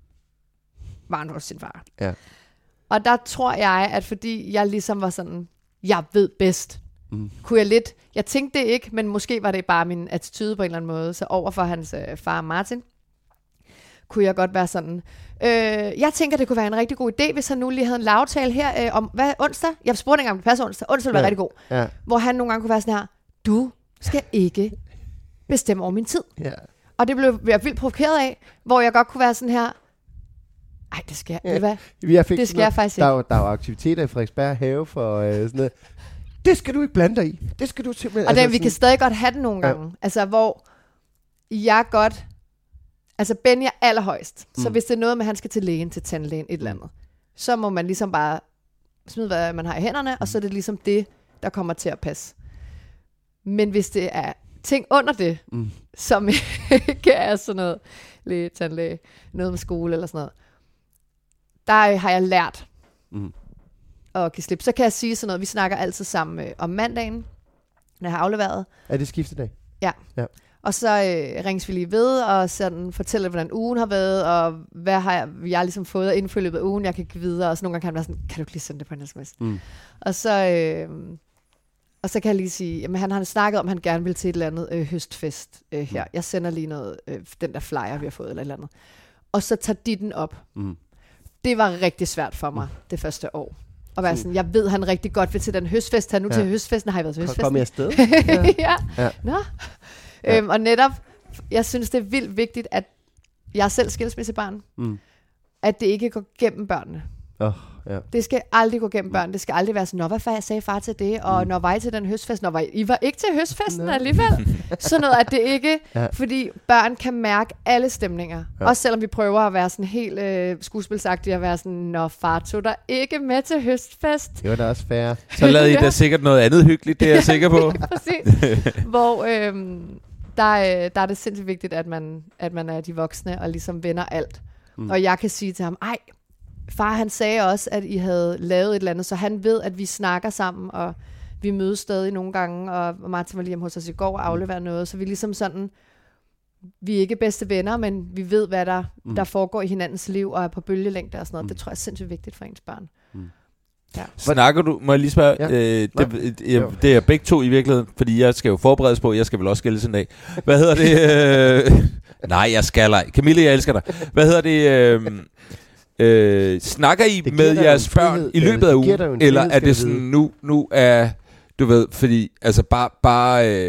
var han hos sin far. Ja. Og der tror jeg, at fordi jeg ligesom var sådan, jeg ved bedst, kunne jeg lidt, jeg tænkte det ikke, men måske var det bare min attitude på en eller anden måde, så overfor hans far Martin, kunne jeg godt være sådan, jeg tænker, det kunne være en rigtig god idé, hvis han nu lige havde en lavtale her om, hvad onsdag? Jeg spurgte ikke, om det passer onsdag. Onsdag ville være rigtig god. Ja. Hvor han nogle gange kunne være sådan her, du skal ikke bestemme over min tid. Ja. Og det blev jeg vildt provokeret af, hvor jeg godt kunne være sådan her, ej, det skal jeg, det skal jeg faktisk ikke. Der er jo aktiviteter i Frederiksberg have for sådan noget. Det skal du ikke blande dig i. Det skal du simpelthen... Og det, vi kan stadig godt have det nogle gange. Altså, hvor jeg godt... Altså, Benny er allerhøjst. Så hvis det er noget med, at han skal til lægen, til tandlægen, et eller andet, så må man ligesom bare smide, hvad man har i hænderne, og så er det ligesom det, der kommer til at passe. Men hvis det er ting under det, som ikke er sådan noget læge, tandlæge, noget med skole eller sådan noget, der har jeg lært at give slip. Så kan jeg sige sådan noget, vi snakker altid sammen om mandagen, når jeg har afleveret. Er det skiftedag? Ja. Og så ringes vi lige ved, og sådan fortæller, hvordan ugen har været, og hvad har jeg ligesom fået inden for løbet af ugen, jeg kan give videre, og så nogle gange kan han være sådan, kan du ikke lige sende det på en sms? Og så kan jeg lige sige, jamen han har snakket om, at han gerne vil til et eller andet høstfest her. Jeg sender lige noget, den der flyer, vi har fået, eller et eller andet. Og så tager de den op. Det var rigtig svært for mig det første år. Og være sådan, jeg ved, han rigtig godt vil til den høstfest. Han nu til høstfesten, har jeg været til høstfesten. Kom jeg afsted? Ja. Nå. Og netop, jeg synes, det er vildt vigtigt, at jeg er selv skilsmissebarn, at det ikke går gennem børnene. Det skal aldrig gå gennem børn. Det skal aldrig være sådan, hvad sagde far til det, og når var I til den høstfest, I var ikke til høstfesten alligevel. Sådan noget, at det ikke, fordi børn kan mærke alle stemninger. Også selvom vi prøver at være sådan helt skuespilsagtige, at være sådan, når far tog dig ikke med til høstfest. Det var da også fair. Så lavede I da sikkert noget andet hyggeligt, det er jeg sikker på. Præcis. Hvor der er det sindssygt vigtigt, at man er de voksne, og ligesom vender alt. Og jeg kan sige til ham, ej, far han sagde også, at I havde lavet et eller andet, så han ved, at vi snakker sammen, og vi mødes stadig nogle gange, og Martin var lige hjemme hos os i går og afleverer noget, så vi ligesom sådan, vi er ikke bedste venner, men vi ved, hvad der foregår i hinandens liv, og er på bølgelængde og sådan noget. Det tror jeg er sindssygt vigtigt for ens børn. Ja. Snakker du, må jeg lige spørge, det er begge to i virkeligheden, fordi jeg skal jo forberedes på, jeg skal vel også skældes en dag. Hvad hedder det? Nej, jeg skal ej. Camille, jeg elsker dig. Hvad hedder det? Snakker I med jeres børn i løbet af ugen, eller er det sådan nu er du ved, fordi altså bare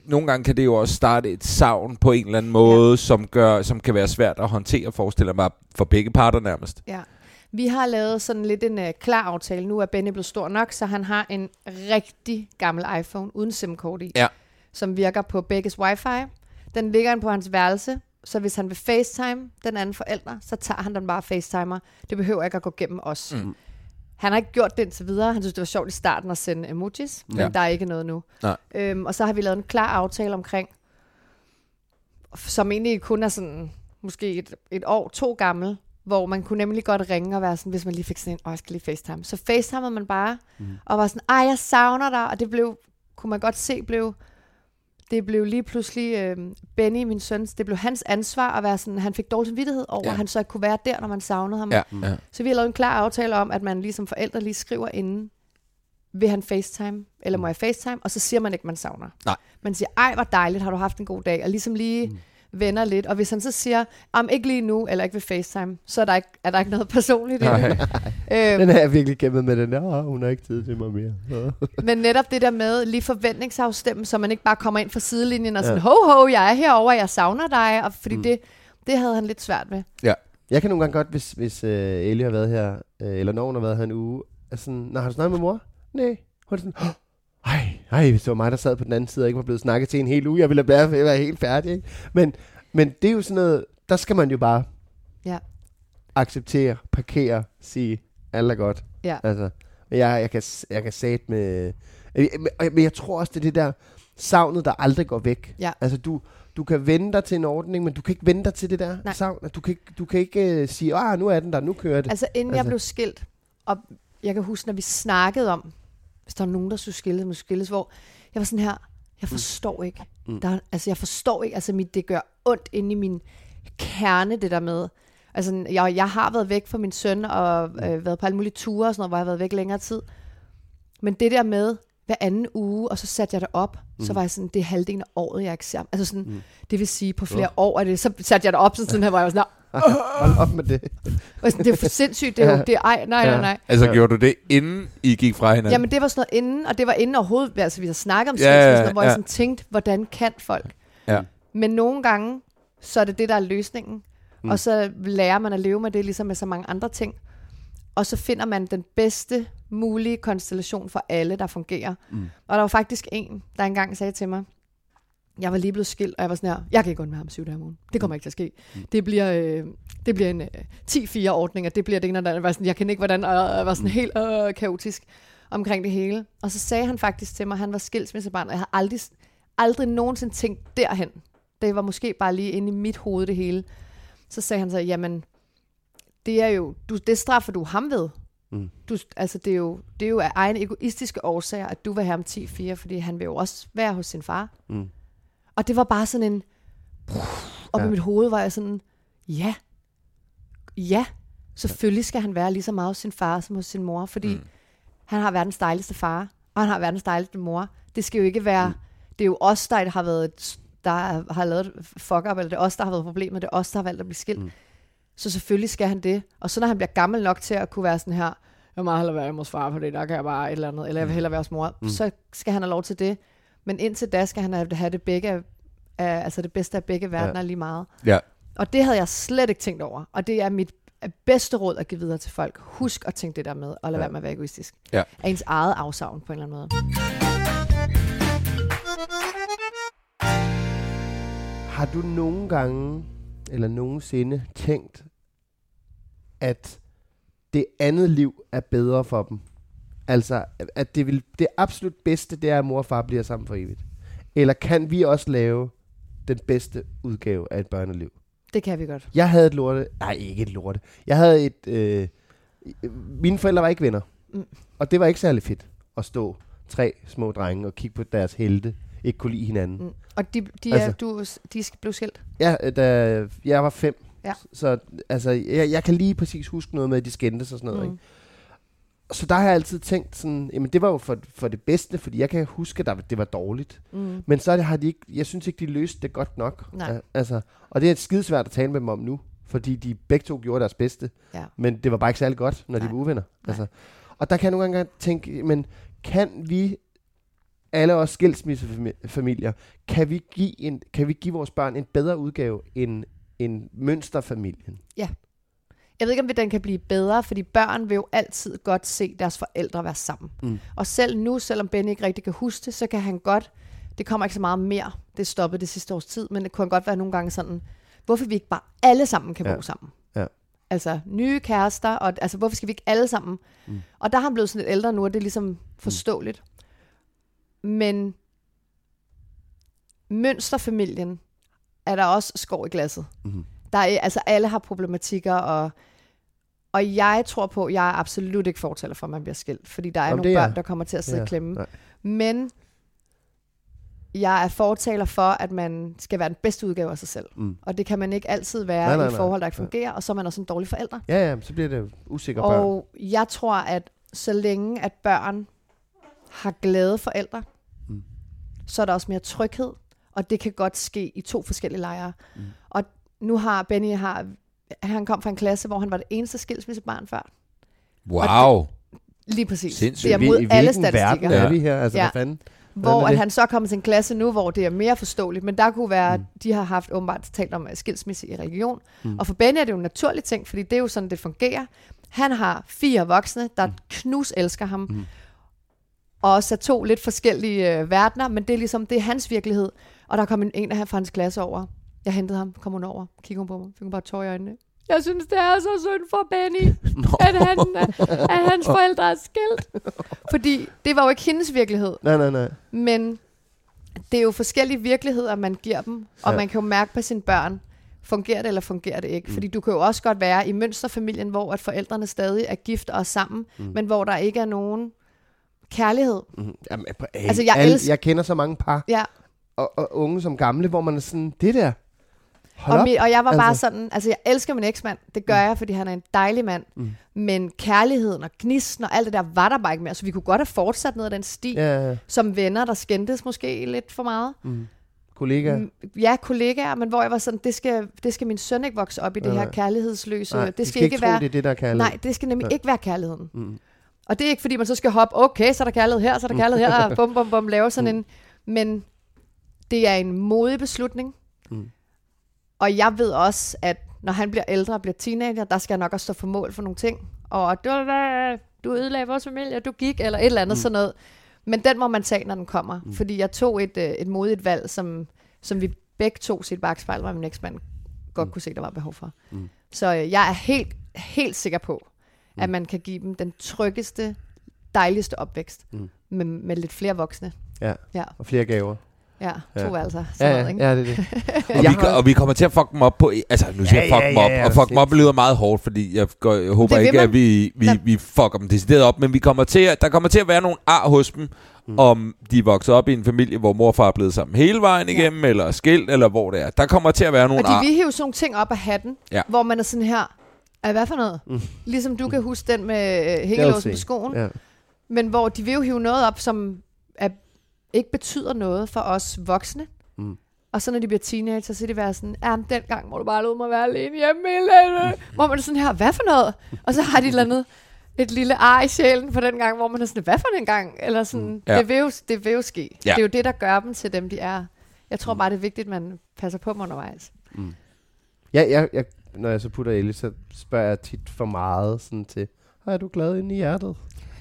nogle gange kan det jo også starte et savn på en eller anden måde, som kan være svært at håndtere, forestiller mig, for begge parter nærmest. Ja. Vi har lavet sådan lidt en klar aftale. Nu er Benny blevet stor nok, så han har en rigtig gammel iPhone uden SIM-kort i, som virker på begges wifi. Den ligger han på hans værelse, så hvis han vil FaceTime den anden forælder, så tager han den bare FaceTimer. Det behøver ikke at gå gennem os. Han har ikke gjort det indtil videre. Han synes, det var sjovt i starten at sende emojis, men der er ikke noget nu. Og så har vi lavet en klar aftale omkring, som egentlig kun er sådan, måske et år, 2 gammel, hvor man kunne nemlig godt ringe og være sådan, hvis man lige fik sådan en, jeg skal lige FaceTime. Så FaceTimede man bare, og var sådan, jeg savner dig, og det blev, kunne man godt se, det blev lige pludselig Benny, min søn, det blev hans ansvar at være sådan, han fik dårlig samvittighed over, at han så ikke kunne være der, når man savnede ham. Så vi har lavet en klar aftale om, at man ligesom forældre lige skriver inden, vil han FaceTime, eller må jeg FaceTime, og så siger man ikke, man savner. Nej. Man siger, hvor dejligt, har du haft en god dag, og ligesom lige vender lidt, og hvis han så siger, ikke lige nu, eller ikke vil FaceTime, så er der ikke noget personligt i det. Den er jeg virkelig kæmpet med, den hun har ikke tid til mig mere. Men netop det der med lige forventningsafstemme, så man ikke bare kommer ind fra sidelinjen og sådan, ho, jeg er herovre, jeg savner dig, og fordi det havde han lidt svært med. Ja. Jeg kan nogle gange godt, hvis Ellie har været her, eller nogen har været her en uge, sådan, har du snakket med mor? Nej. Hun er sådan, ej, hvis det var mig, der sad på den anden side og ikke var blevet snakket til en hel uge, jeg ville være helt færdig. Ikke? Men det er jo sådan noget, der skal man jo bare acceptere, parkere, sige, alt er godt. Ja. Altså, jeg kan sige med... Men jeg tror også, det er det der savnet, der aldrig går væk. Ja. Altså, du kan vende dig til en ordning, men du kan ikke vende dig til det der savn. Du kan ikke sige, nu er den der, nu kører det. Altså, inden jeg blev skilt, og jeg kan huske, når vi snakkede om, hvis der var nogen, der skulle skilles, hvor jeg var sådan her, jeg forstår ikke. Jeg forstår ikke, altså det gør ondt inde i min kerne, det der med, altså jeg har været væk fra min søn, og været på alle mulige ture og sådan noget, hvor jeg har været væk længere tid. Men det der med, hver anden uge, og så satte jeg det op, så var jeg sådan, det er halvdelen af året, jeg ikke ser. Altså sådan, det vil sige, på flere år er det, så satte jeg det op sådan her, hvor jeg var sådan hold op med det. Det er for sindssygt, det er jo, det er, nej. Altså gjorde du det, inden I gik fra hinanden? Jamen det var sådan noget inden, og det var inden overhovedet, altså vi har snakket om skilsmisse, hvor jeg sådan tænkte, hvordan kan folk? Ja. Men nogle gange, så er det der er løsningen, og så lærer man at leve med det, ligesom med så mange andre ting. Og så finder man den bedste mulige konstellation for alle, der fungerer. Og der var faktisk en, der engang sagde til mig, jeg var lige blevet skilt, og jeg var sådan her, jeg kan ikke gå med ham 7 dage om ugen. Det kommer ikke til at ske. Det bliver en 10-4-ordning, og det bliver det ene, der var sådan, jeg kan ikke, hvordan, og jeg var sådan helt kaotisk omkring det hele. Og så sagde han faktisk til mig, han var skilsmissebarn, og jeg har aldrig nogensinde tænkt derhen. Det var måske bare lige inde i mit hoved det hele. Så sagde han så, jamen, det er jo, det straffer du ham ved. Altså det er jo af egen egoistiske årsager, at du vil have ham 10-4, fordi han vil jo også være hos sin far. Og det var bare sådan en op i mit hoved, var jeg sådan, ja, selvfølgelig skal han være lige så meget hos sin far som hos sin mor, fordi han har verdens dejligste far, og han har verdens dejligste mor. Det skal jo ikke være, det er jo os, der har lavet fuck up, eller det er os, der har været problemet, det er os, der har valgt at blive skilt. Så selvfølgelig skal han det. Og så når han bliver gammel nok til at kunne være sådan her, jeg må hellere være hos far på det, der kan jeg bare et eller andet, eller jeg vil hellere være hos mor, så skal han have lov til det. Men indtil da skal han have det begge, altså det bedste af begge verdener lige meget. Ja. Og det havde jeg slet ikke tænkt over. Og det er mit bedste råd at give videre til folk. Husk at tænke det der med, og lad være med at være egoistisk. Af ens eget afsavn på en eller anden måde. Har du nogle gange, eller nogensinde tænkt, at det andet liv er bedre for dem? Altså, at det absolut bedste, det er, at mor og far bliver sammen for evigt. Eller kan vi også lave den bedste udgave af et børneliv? Det kan vi godt. Jeg havde et lorte. Nej, ikke et lorte. Jeg havde mine forældre var ikke venner. Og det var ikke særlig fedt at stå 3 små drenge og kigge på deres helte. Ikke kunne lide hinanden. Og de blev skilt? Ja, da jeg var 5. Ja. Så altså, jeg kan lige præcis huske noget med, at de skændtes og sådan noget. Ikke? Så der har jeg altid tænkt sådan, jamen det var jo for det bedste, fordi jeg kan huske, at det var dårligt. Men så har de ikke, jeg synes ikke, de løste det godt nok. Altså, og det er skidesvært at tale med dem om nu, fordi de begge to gjorde deres bedste. Ja. Men det var bare ikke særlig godt, når de var uvenner. Altså, og der kan jeg nogle gange tænke, men kan vi alle os skilsmissefamilier, kan vi give vores børn en bedre udgave end mønsterfamilien? Ja. Jeg ved ikke, om den kan blive bedre, fordi børn vil jo altid godt se deres forældre være sammen. Og selv nu, selvom Benny ikke rigtig kan huske det, så kan han godt, det kommer ikke så meget mere, det stoppede det sidste års tid, men det kunne godt være nogle gange sådan, hvorfor vi ikke bare alle sammen kan bo sammen? Ja. Altså nye kærester, og altså hvorfor skal vi ikke alle sammen? Og der har han blevet sådan lidt ældre nu, og det er ligesom forståeligt. Men mønsterfamilien er der også skår i glasset. Der er, altså alle har problematikker, og jeg tror på, jeg er absolut ikke fortaler for, at man bliver skilt, fordi der er nogle børn, der kommer til at sidde i klemme. Nej. Men jeg er fortaler for, at man skal være den bedste udgave af sig selv. Og det kan man ikke altid være i forhold, der ikke fungerer, og så er man også en dårlig forælder. Ja, så bliver det usikre børn. Og jeg tror, at så længe at børn har glade forældre, så er der også mere tryghed, og det kan godt ske i 2 forskellige lejre. Og nu har Benny, han kom fra en klasse, hvor han var det eneste skilsmissebarn før. Wow. Lige præcis. Sindssygt. Det er mod alle statistikker. Er vi her? Altså, hvad fanden? Hvor at han så kommer til en klasse nu, hvor det er mere forståeligt, men der kunne være, de har haft åbenbart talt om skilsmisse i religion. Og for Benny er det jo en naturlig ting, fordi det er jo sådan, det fungerer. Han har 4 voksne, der knus elsker ham. Og også er 2 lidt forskellige verdener, men det er ligesom, det er hans virkelighed. Og der kom en af fra hans klasse over. Jeg hentede ham, kom hun over, kiggede hun på mig, fik hun bare tårer i øjnene. Jeg synes, det er så synd for Benny, at hans forældre er skilt. Fordi det var jo ikke hendes virkelighed. Nej. Men det er jo forskellige virkeligheder, man giver dem. Og man kan jo mærke på sine børn, fungerer det eller fungerer det ikke. Fordi du kan jo også godt være i mønsterfamilien, hvor at forældrene stadig er gift og sammen, men hvor der ikke er nogen kærlighed. Jamen, altså, jeg kender så mange par, og unge som gamle, hvor man er sådan, det der... Og jeg var bare sådan, altså jeg elsker min eksmand, det gør jeg, fordi han er en dejlig mand, men kærligheden og gnisten og alt det der, var der bare ikke mere, så vi kunne godt have fortsat ned ad den sti, som venner, der skændtes måske lidt for meget. Kollegaer? Ja, kollegaer, men hvor jeg var sådan, det skal min søn ikke vokse op i, det her kærlighedsløse. Nej, det skal ikke være, det er det, der er kærlighed. Nej, det skal nemlig ikke være kærligheden. Og det er ikke, fordi man så skal hoppe, okay, så er der kærlighed her, så er der kærlighed her, og bum, bum, bum, lave sådan en, men det er en modig beslutning. Og jeg ved også, at når han bliver ældre og bliver teenager, der skal jeg nok også stå for mål for nogle ting. Og du ødelagde vores familie, du gik, eller et eller andet sådan noget. Men den må man tage, når den kommer. Fordi jeg tog et modigt valg, som vi begge to sit bagspejl, hvor min eksmand godt kunne se, der var behov for. Så jeg er helt sikker på, at man kan give dem den tryggeste, dejligste opvækst. Med lidt flere voksne. Ja, og flere gaver. Ja, 2 værelser. Ja, det. Og vi kommer til at fuck dem op på... Altså, nu siger jeg fuck dem op. Og fuck dem op lyder meget hårdt, fordi jeg håber ikke, at vi fucker dem decideret op. Men der kommer til at være nogle ar hos dem, om de er vokset op i en familie, hvor mor og far er blevet sammen hele vejen igennem, eller skilt, eller hvor det er. Der kommer til at være nogle ar. Og de vil hive sådan nogle ting op af hatten, hvor man er sådan her... Hvad for noget? Ligesom du kan huske den med hængelåsen på skoen. Ja. Men hvor de vil jo hive noget op, som ikke betyder noget for os voksne. Og så når de bliver teenager, så er de være sådan, dengang må du bare lade mig være alene hjemme hele. Hvor man er sådan her, hvad for noget? Og så har de et lille ar i sjælen på den gang, hvor man er sådan, hvad for den gang? Eller sådan, det vil jo ske. Ja. Det er jo det, der gør dem til dem, de er. Jeg tror bare, det er vigtigt, at man passer på dem undervejs. Ja, når jeg så putter Ellie, så spørger jeg tit for meget sådan til, er du glad inde i hjertet?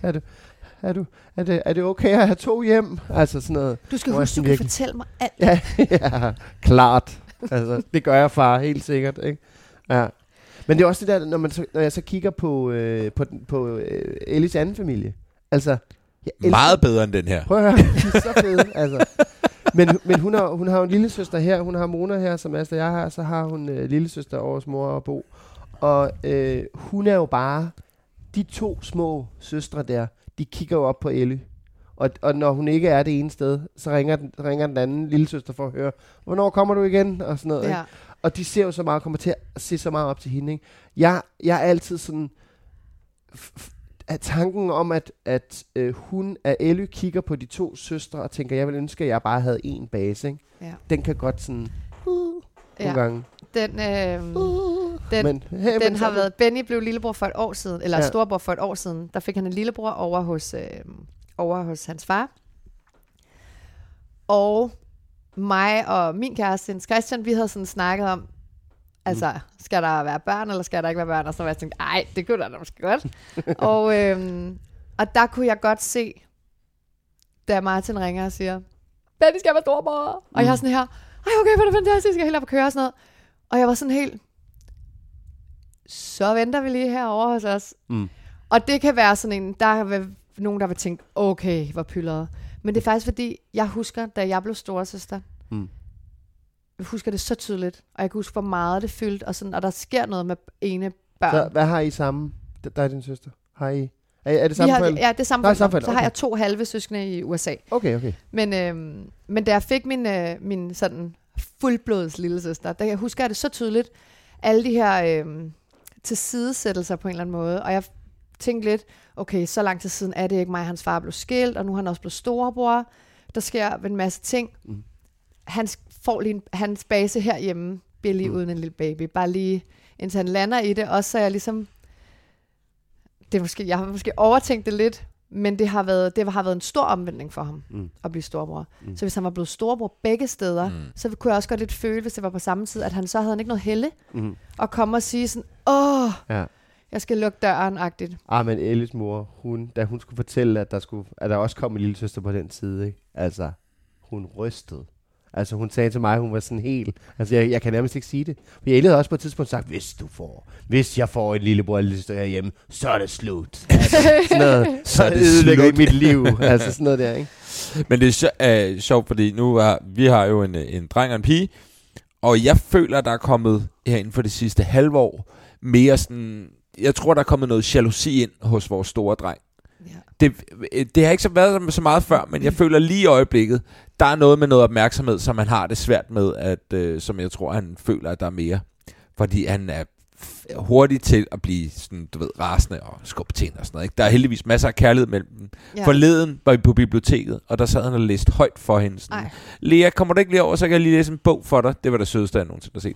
Er det okay at have 2 hjem? Altså sådan noget. Du skal huske, du kan fortælle mig alt. Ja, klart. Altså, det gør jeg, far, helt sikkert. Ikke? Ja. Men det er også det der, når jeg så kigger på Ellies anden familie. Altså, meget bedre end den her. Prøv at høre, de er så fede. Altså. Men hun har jo en lille søster her. Hun har Mona her, som Asta jeg har. Så har hun lille søster over hos mor og Bo. Og hun er jo bare de 2 små søstre der. De kigger jo op på Ellie. Og når hun ikke er det ene sted, så ringer den anden lille søster for at høre, hvornår kommer du igen? Og sådan noget. Ja. Og de ser jo så meget, kommer til at se så meget op til hende. Ikke? Jeg er altid sådan, at tanken om, at Ellie kigger på de 2 søstre og tænker, jeg vil ønske, at jeg bare havde én base. Ikke? Ja. Den kan godt sådan, nogle gange. Den har været... Benny blev lillebror for et år siden, eller storebror for et år siden. Der fik han en lillebror over hos hans far. Og mig og min kæreste, Christian, vi havde sådan snakket om, altså, skal der være børn, eller skal der ikke være børn? Og så var jeg tænkt, ej, det kunne der måske godt. Og der kunne jeg godt se, da Martin ringer og siger, Benny skal være storbror. Og jeg er sådan her, ej okay, hvor er det fantastisk, jeg skal helt op og køre og sådan noget. Og jeg var sådan helt, så venter vi lige herovre hos os. Og det kan være sådan en, der er nogen, der vil tænke, okay, hvor pyldret. Men det er faktisk fordi, jeg husker, da jeg blev storesøster, jeg husker det så tydeligt, og jeg kan huske, hvor meget det fyldte, og, sådan, og der sker noget med ene børn. Så hvad har I sammen, dig og din søster? Har I... Er det samme forældre? Ja, det er samme forældre. Så har jeg 2 halve søskende i USA. Okay. Men da jeg fik min sådan fuldblods lille søster, der jeg husker det så tydeligt, alle de her tilsidesættelser på en eller anden måde, og jeg tænkte lidt, okay, så lang tid siden er det ikke mig, hans far blev skilt, og nu er han også blevet storebror. Der sker en masse ting. Hans base herhjemme bliver lige uden en lille baby. Bare lige indtil han lander i det. Også så jeg ligesom... Jeg har måske overtænkt det lidt, men det har været en stor omvending for ham at blive storebror. Så hvis han var blevet storebror begge steder, så kunne jeg også godt lidt føle, hvis det var på samme tid, at han så havde han ikke noget helle og komme og sige sådan, jeg skal lukke døren-agtigt. Men Ellies mor, da hun skulle fortælle, at der også kom en lille søster på den side, ikke? Altså, hun rystede. Altså, hun sagde til mig, hun var sådan helt... Altså, jeg kan nærmest ikke sige det. For jeg havde også på et tidspunkt sagt, hvis jeg får en lillebror eller lillebror herhjemme, så er det slut. Altså, sådan noget, så ødelægger ikke mit liv. Altså, sådan noget der, ikke? Men det er sjovt, fordi vi har jo en dreng og en pige, og jeg føler, der er kommet her inden for det sidste halve år mere sådan... Jeg tror, der er kommet noget jalousi ind hos vores store dreng. Ja. Det har ikke så været så meget før, men jeg føler lige i øjeblikket, der er noget med noget opmærksomhed, som han har det svært med, at, som jeg tror, han føler, at der er mere. Fordi han er hurtig til at blive sådan, rasende og skubbe til og sådan noget. Ikke? Der er heldigvis masser af kærlighed mellem dem. Ja. Forleden var vi på biblioteket, og der sad han og læste højt for hende. Sådan, Lea, kommer du ikke lige over, så kan jeg lige læse en bog for dig. Det var det sødeste, jeg nogensinde har set.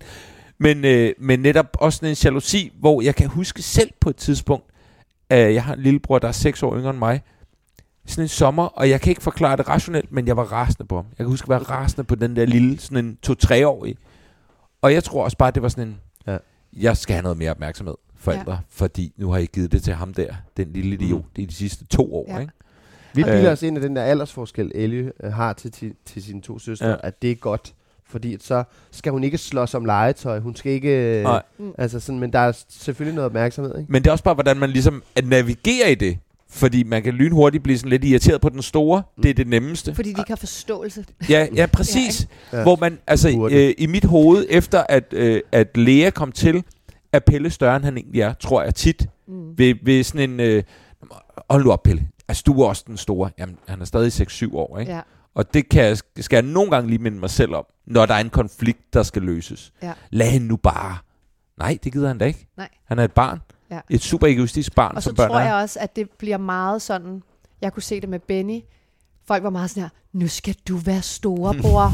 Men netop også en jalousi, hvor jeg kan huske selv på et tidspunkt, jeg har en lillebror, der er 6 år yngre end mig, sådan en sommer, og jeg kan ikke forklare det rationelt, men jeg var rasende på ham. Jeg kan huske at være rasende på den der lille, sådan en 2-3-årig. Og jeg tror også bare, det var sådan en, jeg skal have noget mere opmærksomhed, forældre, fordi nu har I givet det til ham der, den lille idiot, i de sidste 2 år, ikke? Vi bilder os ind af den der aldersforskel, Ellie har til sine 2 søstre, at det er godt. Fordi så skal hun ikke slås om legetøj. Hun skal ikke... altså sådan, men der er selvfølgelig noget opmærksomhed, ikke? Men det er også bare, hvordan man ligesom navigerer i det. Fordi man kan lynhurtigt blive sådan lidt irriteret på den store. Det er det nemmeste. Fordi de ikke har forståelse. Ja, præcis. Ja. Hvor man, altså i mit hoved, efter at Lea kom til, er Pelle større, end han egentlig er, tror jeg tit. Ved sådan en... hold nu op, Pelle. Altså, du er også den store. Jamen, han er stadig 6-7 år, ikke? Ja. Og det skal jeg nogle gange lige minde mig selv om, når der er en konflikt, der skal løses. Ja. Lad hende nu bare. Nej, det gider han da ikke. Nej. Han er et barn. Ja. Et super egoistisk barn. Og så tror jeg også, at det bliver meget sådan, jeg kunne se det med Benny. Folk var meget sådan her, nu skal du være storebror.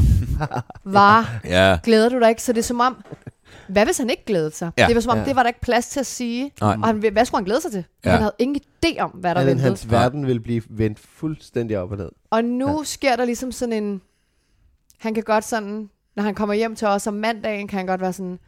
Glæder du dig ikke? Så det er som om, hvad hvis han ikke glædede sig? Ja. Det var som om, det var der ikke plads til at sige. Og hvad skulle han glæde sig til? Ja. Han havde ingen idé om, hvad der ventede. Hans verden ville blive vendt fuldstændig op og ned. Og nu sker der ligesom sådan en... Han kan godt sådan... Når han kommer hjem til os om mandagen, kan han godt være sådan...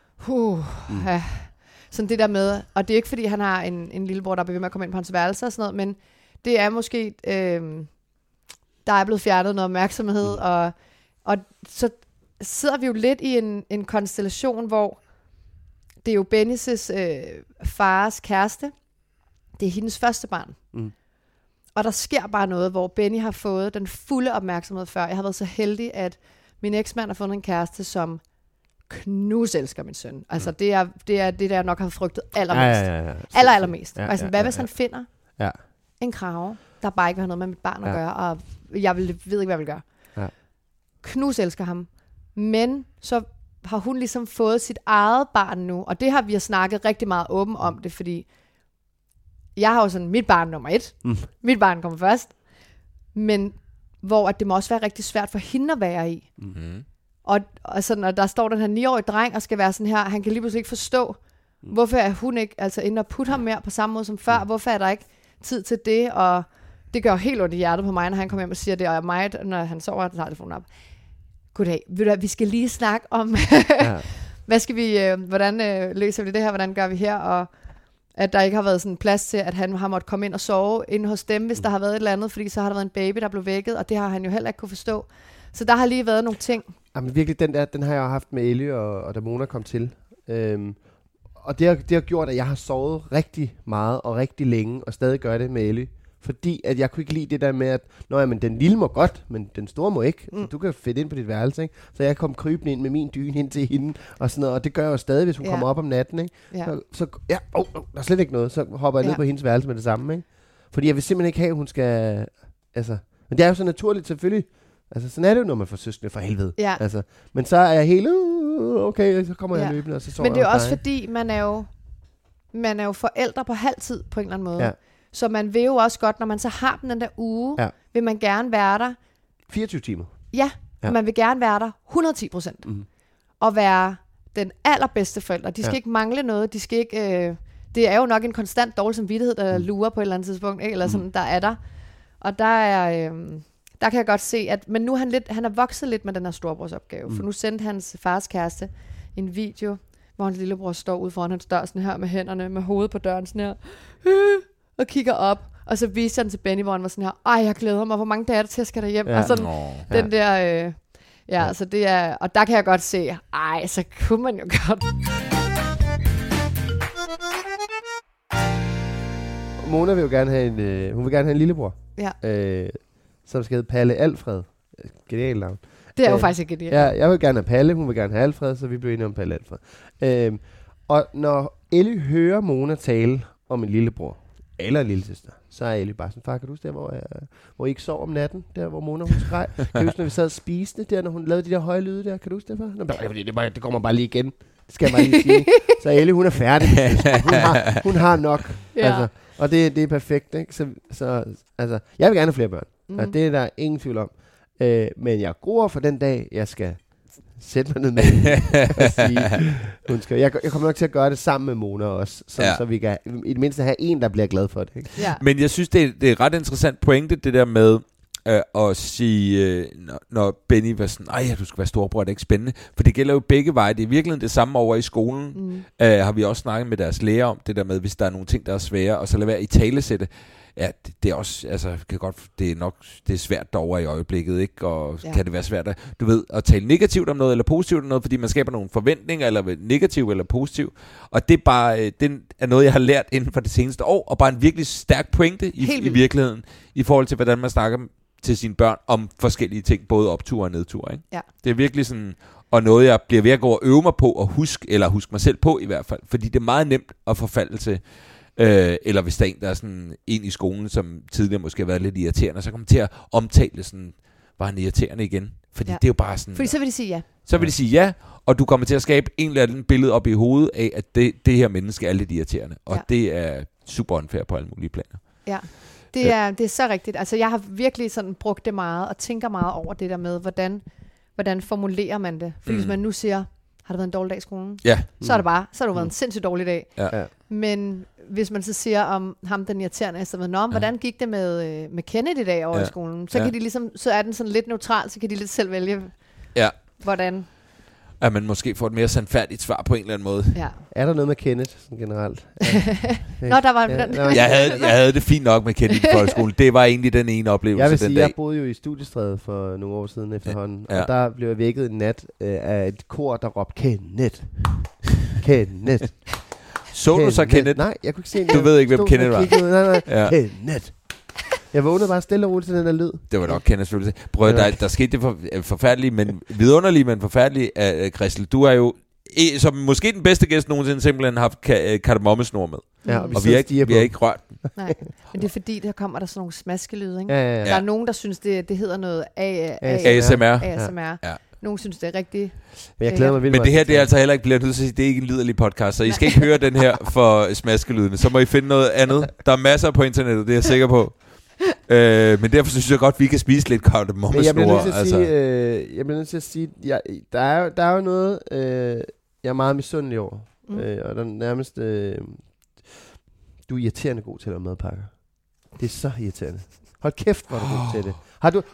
Sådan det der med... Og det er ikke, fordi han har en lillebror, der er ved med at komme ind på hans værelse og sådan noget, men det er måske... der er blevet fjernet noget opmærksomhed, og så sidder vi jo lidt i en konstellation, hvor det er jo Bennys fars kæreste. Det er hendes første barn. Og der sker bare noget, hvor Benny har fået den fulde opmærksomhed før. Jeg har været så heldig, at min eksmand har fundet en kæreste, som knuselsker min søn. Altså det er det, der jeg nok har frygtet allermest. Allermest. Altså, hvad hvis han finder en krage, der bare ikke vil have noget med mit barn at gøre, og jeg ved ikke, hvad jeg vil gøre. Ja. Knuselsker ham. Men så har hun ligesom fået sit eget barn nu, og det har vi snakket rigtig meget åben om det, fordi jeg har jo sådan, mit barn nummer 1. Mit barn kommer først. Men hvor at det må også være rigtig svært for hende at være i. Og sådan, og der står den her 9-årige dreng og skal være sådan her, han kan lige pludselig ikke forstå, hvorfor er hun ikke altså inde og putte ham mere på samme måde som før, hvorfor er der ikke tid til det, og det gør helt ondt i hjertet på mig, når han kommer hjem og siger det, og mig, når han sover, og tager telefonen op. Goddag, ved du, vi skal lige snakke om, hvad skal vi, hvordan løser vi det her, hvordan gør vi her, og at der ikke har været sådan plads til, at han har måttet komme ind og sove inde hos dem, hvis der har været et eller andet, fordi så har der været en baby, der blev vækket, og det har han jo heller ikke kunne forstå. Så der har lige været nogle ting. Jamen virkelig, den har jeg jo haft med Ellie, og da Mona kom til. Og det har gjort, at jeg har sovet rigtig meget og rigtig længe, og stadig gør det med Ellie. Fordi at jeg kunne ikke lide det der med, at men den lille må godt, men den store må ikke. Så du kan fedte ind på dit værelse, ikke? Så jeg kom krybende ind med min dyne ind til hende, og sådan noget. Og det gør jeg jo stadig, hvis hun kommer op om natten, ikke? Ja. Der er slet ikke noget. Så hopper jeg ned på hendes værelse med det samme, ikke? Fordi jeg vil simpelthen ikke have, at hun skal... Altså, men det er jo så naturligt, selvfølgelig. Altså, sådan er det jo, når man får søskende, for helvede. Ja. Altså, men så er jeg helt... okay, så kommer jeg løbende, og så sover jeg. Men det er også fordi, man er jo forældre på halvtid, på en eller anden måde. Ja. Så man vil jo også godt, når man så har den der uge, vil man gerne være der... 24 timer. Ja, man vil gerne være der 110%. Og være den allerbedste forælder. De skal ikke mangle noget. De skal ikke... det er jo nok en konstant dårlig samvittighed, der lurer på et eller andet tidspunkt, ikke? Eller sådan, der er der. Og der er... der kan jeg godt se, at... Men nu er han er vokset lidt med den her storebrorsopgave. For nu sendte hans fars kæreste en video, hvor hans lillebror står ude foran hans dør sådan her med hænderne, med hovedet på døren sådan her... og kigger op, og så viser han til Benny, hvor han var sådan her, jeg glæder mig, hvor mange dage er der til, at skal der hjem? Og sådan, den der, så det er, og der kan jeg godt se, så kunne man jo godt. Mona vil jo gerne have hun vil gerne have en lillebror, som skal hedde Palle Alfred. Genialt navn. Det er jo faktisk ikke genialt. Ja, jeg vil gerne have Palle, hun vil gerne have Alfred, så vi blev enige om Palle Alfred. Og når Ellie hører Mona tale om en lillebror, eller en lillesøster, så er Ellie bare sådan, far, kan du huske der, hvor I ikke sov om natten, der hvor Mona hun skreg? Kan du huske, når vi sad og spiste der, når hun lavede de der høje lyde der? Kan du huske det, far? Det kommer bare lige igen. Det skal jeg bare lige sige. Så Ellie, hun er færdig. Hun har nok. Ja. Altså, og det er perfekt, ikke? Så altså, jeg vil gerne have flere børn. Og det er der ingen tvivl om. Men jeg gruer for den dag, jeg skal sætte mig ned med hende. Jeg kommer nok til at gøre det sammen med Mona også, så vi kan i det mindste have en, der bliver glad for det. Ikke? Ja. Men jeg synes, det er ret interessant pointe, det der med at sige, når Benny var sådan, du skal være storebror, det er ikke spændende. For det gælder jo begge veje. Det er virkelig det samme over i skolen. Har vi også snakket med deres lærer om det der med, hvis der er nogle ting, der er svære, og så lade være i talesætte. Ja, det er også, altså, det er svært derovre i øjeblikket, ikke? Og kan det være svært at tale negativt om noget, eller positivt om noget, fordi man skaber nogle forventninger, eller negativ eller positiv. Og det er bare, det er noget, jeg har lært inden for det seneste år, og bare en virkelig stærk pointe i virkeligheden, i forhold til, hvordan man snakker til sine børn om forskellige ting, både optur og nedtur, ikke? Ja. Det er virkelig sådan, og noget, jeg bliver ved at gå og øve mig på, og huske mig selv på i hvert fald, fordi det er meget nemt at forfalde til. Eller hvis der er en, der er sådan en i skolen, som tidligere måske har været lidt irriterende, så kommer til at omtale sådan, var han irriterende igen? Fordi det er jo bare sådan... Fordi så vil de sige ja. Så vil de sige ja, og du kommer til at skabe en eller anden billede op i hovedet af, at det her menneske er lidt irriterende. Og det er super unfair på alle mulige planer. Ja, det er så rigtigt. Altså jeg har virkelig sådan brugt det meget, og tænker meget over det der med, hvordan formulerer man det? Fordi hvis man nu siger, har det været en dårlig dag i skolen? Ja. Så har det været en sindssygt dårlig dag. Ja. Men hvis man så siger om ham den irriterende, så hvordan gik det med Kenneth i dag over i skolen? Så kan de ligesom, så er den sådan lidt neutral, så kan de lidt selv vælge, hvordan. At man måske får et mere sandfærdigt svar på en eller anden måde. Ja. Er der noget med Kenneth sådan generelt? Nå, der var jeg havde det fint nok med Kenneth i folkeskolen. Det var egentlig den ene oplevelse jeg vil sige, den dag. Jeg boede jo i Studiestræde for nogle år siden efterhånden, og der blev jeg vækket en nat af et kor, der råbte Kenneth. Kenneth. Så du så Kenneth? Nej, jeg kunne ikke se en. Du ved ikke, hvem Kenneth var? Nej. Ja. Kenneth. Jeg vågnede bare stille og roligt til den der lyd. Det var nok Kenneths følelse. Prøv, der skete det forfærdelige, men vidunderlige, men forfærdelige. Christel, du er jo som måske den bedste gæst nogensinde simpelthen haft kardemommesnor med. Ja, og vi har ikke rørt den. Nej, men det er fordi, der kommer der sådan nogle smaskelyde, ikke? Ja. Der er nogen, der synes, det hedder noget ASMR. Ja. Nogen synes, det er rigtigt. Men jeg glæder mig vildt. Men det her, det er altså heller ikke, bliver nødt til at sige, det er ikke en liderlig podcast, så I skal ikke høre den her for smaskelydene. Så må I finde noget andet. Der er masser på internettet, det er jeg sikker på. Men derfor synes jeg godt, vi kan spise lidt kardemommesnor. Jeg bliver nødt til at sige, der er jo noget, jeg er meget misundelig over. Og der nærmest, du er irriterende god til at lave madpakker. Det er så irriterende. Hold kæft, hvor er du god til det. Har du...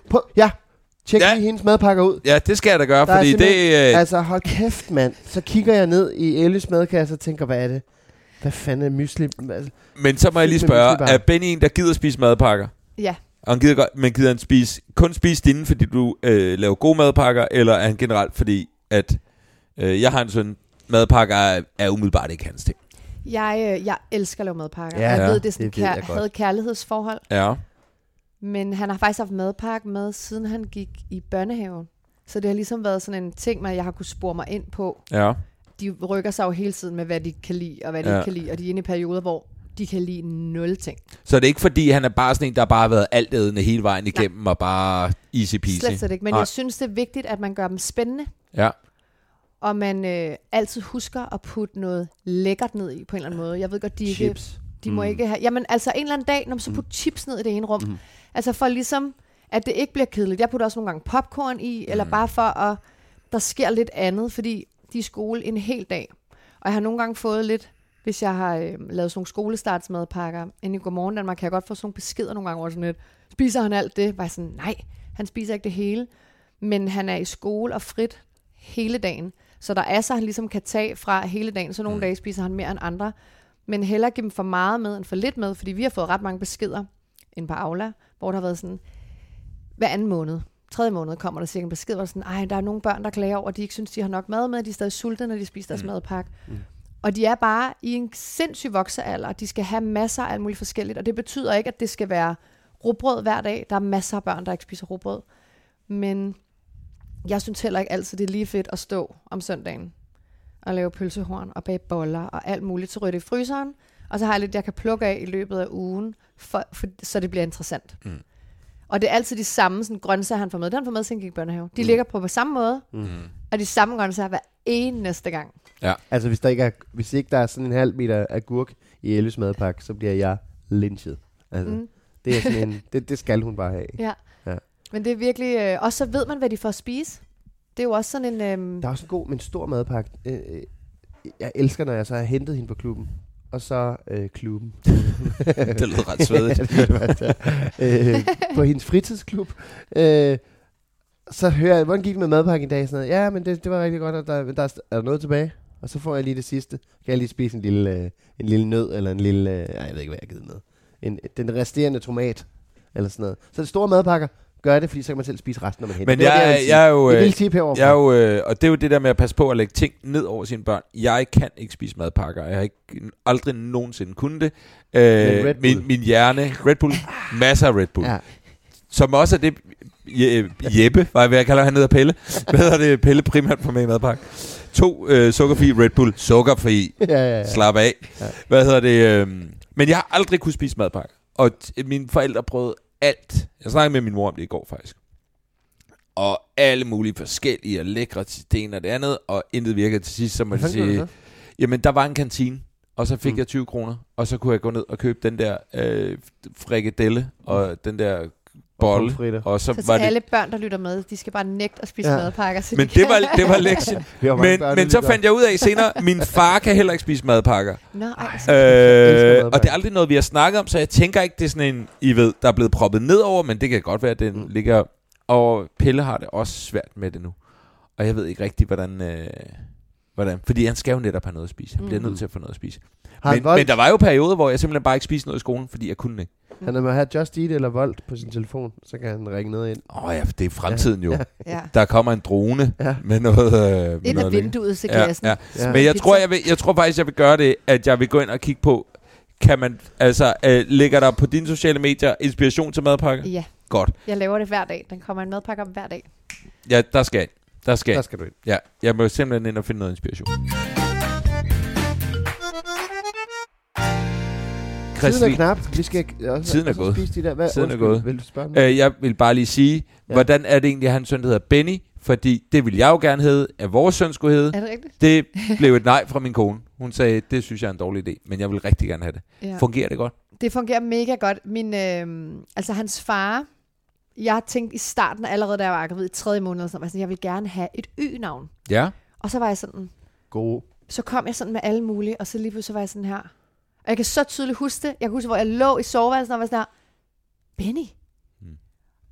Tjek lige hendes madpakker ud. Ja, det skal jeg da gøre, der fordi det... Altså, hold kæft, mand. Så kigger jeg ned i Elles madkasse og tænker, hvad er det? Hvad fanden er mysli? Altså, men så må jeg lige spørge, er Benny en, der gider spise madpakker? Ja. Og han gider godt, men gider han kun spise dine, fordi du laver gode madpakker, eller er han generelt, fordi at jeg har en sådan madpakker er umiddelbart ikke hans ting? Jeg elsker at lave madpakker. Ja, jeg ved, det er sådan havde kærlighedsforhold. Ja. Men han har faktisk haft madpakke med, siden han gik i børnehaven. Så det har ligesom været sådan en ting, jeg har kunne spore mig ind på. Ja. De rykker sig jo hele tiden med, hvad de kan lide, og hvad de ikke kan lide. Og de er inde i perioder, hvor de kan lide 0 ting. Så det er ikke fordi, han er bare sådan en, der bare har været altædende hele vejen igennem, og bare easy peasy? Slet ikke. Men jeg synes, det er vigtigt, at man gør dem spændende. Ja. Og man altid husker at putte noget lækkert ned i, på en eller anden måde. Jeg ved godt, de chips. Ikke... De må ikke have... Jamen, altså en eller anden dag, når man så putter chips ned i det ene rum. Altså for ligesom, at det ikke bliver kedeligt. Jeg putter også nogle gange popcorn i, eller bare for, at der sker lidt andet, fordi de er i skole en hel dag. Og jeg har nogle gange fået lidt, hvis jeg har lavet sådan nogle skolestartsmadpakker, inde i Godmorgen Danmark, kan jeg godt få sådan nogle beskeder nogle gange, hvor sådan lidt, spiser han alt det? Var jeg sådan, nej, han spiser ikke det hele. Men han er i skole og frit hele dagen. Så der er så, han ligesom kan tage fra hele dagen. Så nogle dage spiser han mere end andre. Men hellere give dem for meget med, end for lidt med, fordi vi har fået ret mange beskeder inde på Aula, hvor der har været sådan, hver anden måned, 3. måned kommer der cirka en besked, hvor der sådan, der er nogle børn, der klager over, at de ikke synes, de har nok mad med, de er stadig sultne, når de spiser deres madpakke. Og de er bare i en sindssyg voksealder, og de skal have masser af alt muligt forskelligt, og det betyder ikke, at det skal være rugbrød hver dag. Der er masser af børn, der ikke spiser rugbrød. Men jeg synes heller ikke altid, det er lige fedt at stå om søndagen og lave pølsehorn og bage boller og alt muligt, så ryger det i fryseren, og så har jeg lidt, jeg kan plukke af i løbet af ugen, så det bliver interessant. Og det er altid de samme sådan, grøntsager, han får med. Det han får med, siden han gik i børnehave. De ligger på samme måde, og de samme grøntsager hver eneste gang. Ja. Altså, hvis ikke der er sådan en halv meter agurk i Elles madpakke, så bliver jeg lynchet. Altså, det er sådan en, det skal hun bare have. Ja. Men det er virkelig... også så ved man, hvad de får at spise. Det er jo også sådan en... Der er også en god, men stor madpakke. Jeg elsker, når jeg så har hentet hende på klubben. Og så klubben. Det lyder ret svedigt. På hendes fritidsklub. Så hører jeg, hvordan gik det med madpakken i dag? Sådan noget. Ja, men det var rigtig godt, at der er noget tilbage. Og så får jeg lige det sidste. Kan jeg lige spise en lille nød, eller en lille... jeg ved ikke, hvad jeg har givet med. Den resterende tomat, eller sådan noget. Så det store madpakker, gør det, fordi så kan man selv spise resten, når man henter. Men jeg er jo... og det er jo det der med at passe på at lægge ting ned over sine børn. Jeg kan ikke spise madpakker. Jeg har aldrig nogensinde kunnet det. Min hjerne... Red Bull. Masser af Red Bull. Ja. Som også er det... Jeppe, hvad jeg kalder han hedder Pelle. Hvad hedder det? Pelle primært på med i madpakke. 2 sukkerfri Red Bull. Sukkerfri. Ja. Slap af. Ja. Hvad hedder det? Men jeg har aldrig kunne spise madpakker. Og mine forældre prøvede alt. Jeg snakkede med min mor om det i går faktisk. Og alle mulige forskellige og lækre til det ene og det andet. Og intet virkede til sidst, så må jeg sige... Jamen, der var en kantine. Og så fik jeg 20 kroner. Og så kunne jeg gå ned og købe den der frikadelle og den der bolle. Og så var alle børn, der lytter med, de skal bare nægte at spise madpakker. Så men det var lektien. men så fandt jeg ud af senere, min far kan heller ikke spise madpakker. Og det er aldrig noget, vi har snakket om, så jeg tænker ikke, det er sådan en, I ved, der er blevet proppet nedover, men det kan godt være, at den ligger... Og Pelle har det også svært med det nu. Og jeg ved ikke rigtig, hvordan... Fordi han skal jo netop have noget at spise. Han bliver nødt til at få noget at spise. Men der var jo perioder, hvor jeg simpelthen bare ikke spiste noget i skolen, fordi jeg kunne ikke. Han må have Just Eat eller Volt på sin telefon, så kan han ringe noget ind. Ja, det er fremtiden jo. Ja. Der kommer en drone med noget... ind af vinduet til klassen. Ja. Men jeg tror faktisk, jeg vil gøre det, at jeg vil gå ind og kigge på, kan man, ligger der på dine sociale medier inspiration til madpakker? Ja. Godt. Jeg laver det hver dag. Den kommer en madpakke op hver dag. Ja, der skal du ind. Ja, jeg må simpelthen ind og finde noget inspiration. Tiden er knap. Vi skal også Tiden er gået. Spise de der. Tiden er gået. Vil du spørge mig? Jeg vil bare lige sige, hvordan er det egentlig, at hans søn hedder Benny? Fordi det vil jeg jo gerne hedde, at vores søn skulle hedde. Er det rigtigt? Det blev et nej fra min kone. Hun sagde, det synes jeg er en dårlig idé, men jeg vil rigtig gerne have det. Ja. Fungerer det godt? Det fungerer mega godt. Hans far, jeg tænkte i starten, allerede da jeg var gravid i 3. måned, så jeg vil gerne have et Y-navn. Ja. Og så var jeg sådan... God. Så kom jeg sådan med alle mulige, og så lige pludselig var jeg sådan her. Og jeg kan så tydeligt huske det. Jeg kan huske, hvor jeg lå i soveværelsen og var sådan her, Benny.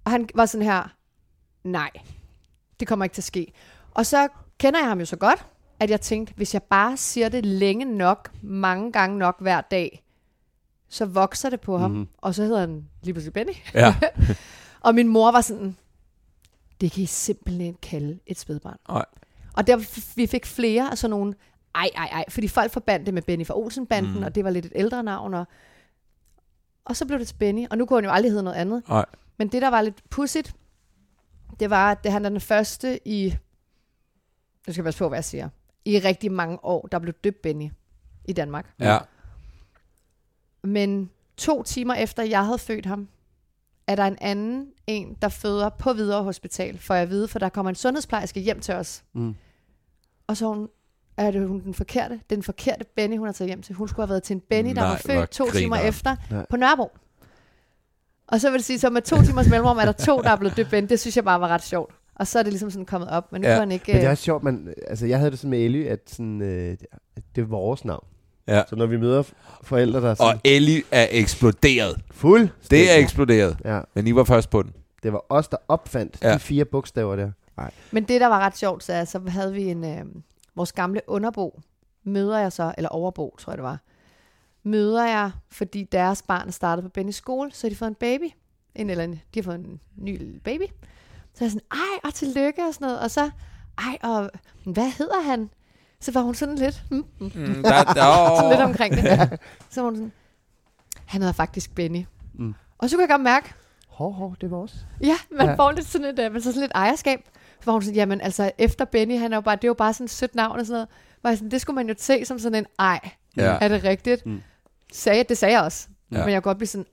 Og han var sådan her, nej, det kommer ikke til at ske. Og så kender jeg ham jo så godt, at jeg tænkte, hvis jeg bare siger det længe nok, mange gange nok hver dag, så vokser det på ham. Og så hedder han lige pludselig Benny. Ja. Og min mor var sådan, det kan I simpelthen kalde et spædbarn. Nej. Og der vi fik flere af sådan nogle, fordi folk forbandt det med Benny fra Olsenbanden, og det var lidt et ældre navn. Og så blev det til Benny, og nu kunne han jo aldrig hedde noget andet. Nej. Men det, der var lidt pudsigt, det var, at han er den første i, nu skal jeg passe på, hvad jeg siger, i rigtig mange år, der blev døbt Benny i Danmark. Ja. Men 2 timer efter, jeg havde født ham, er der en, der føder på Hvidovre Hospital, for jeg ved, for der kommer en sundhedsplejerske hjem til os. Og så er det hun den forkerte Benny, hun har taget hjem til. Hun skulle have været til en Benny, der var født 2 timer efter på Nørrebro. Og så vil det sige, så med 2 timers mellemrum er der 2, der er blevet døbt Benny. Det synes jeg bare var ret sjovt. Og så er det ligesom sådan kommet op, men nu kan han ikke... Men det er også sjovt, altså jeg havde det sådan med Ellie, at sådan, det er vores navn. Ja. Så når vi møder forældre, der sådan... Og Ellie er eksploderet. Fuld. Det er eksploderet. Ja. Men I var først på den. Det var os, der opfandt de 4 bogstaver der. Nej. Men det, der var ret sjovt, så havde vi vores gamle underbo, møder jeg så, eller overbo, tror jeg det var, møder jeg, fordi deres barn startede på Bennys skole, så har de fået en baby, de har fået en ny baby. Så jeg sådan, og tillykke og sådan noget, og så, og hvad hedder han? Så var hun sådan lidt, sådan lidt omkring det. Så var hun sådan, han hedder faktisk Benny. Og så kunne jeg godt mærke, det var også. Ja, man får lidt sådan lidt ejerskab. Så var hun sådan, jamen altså efter Benny, det er jo bare sådan et sødt navn og sådan noget. Var sådan, det skulle man jo se som sådan en er det rigtigt? Det sagde jeg også. Men jeg kunne godt blive sådan,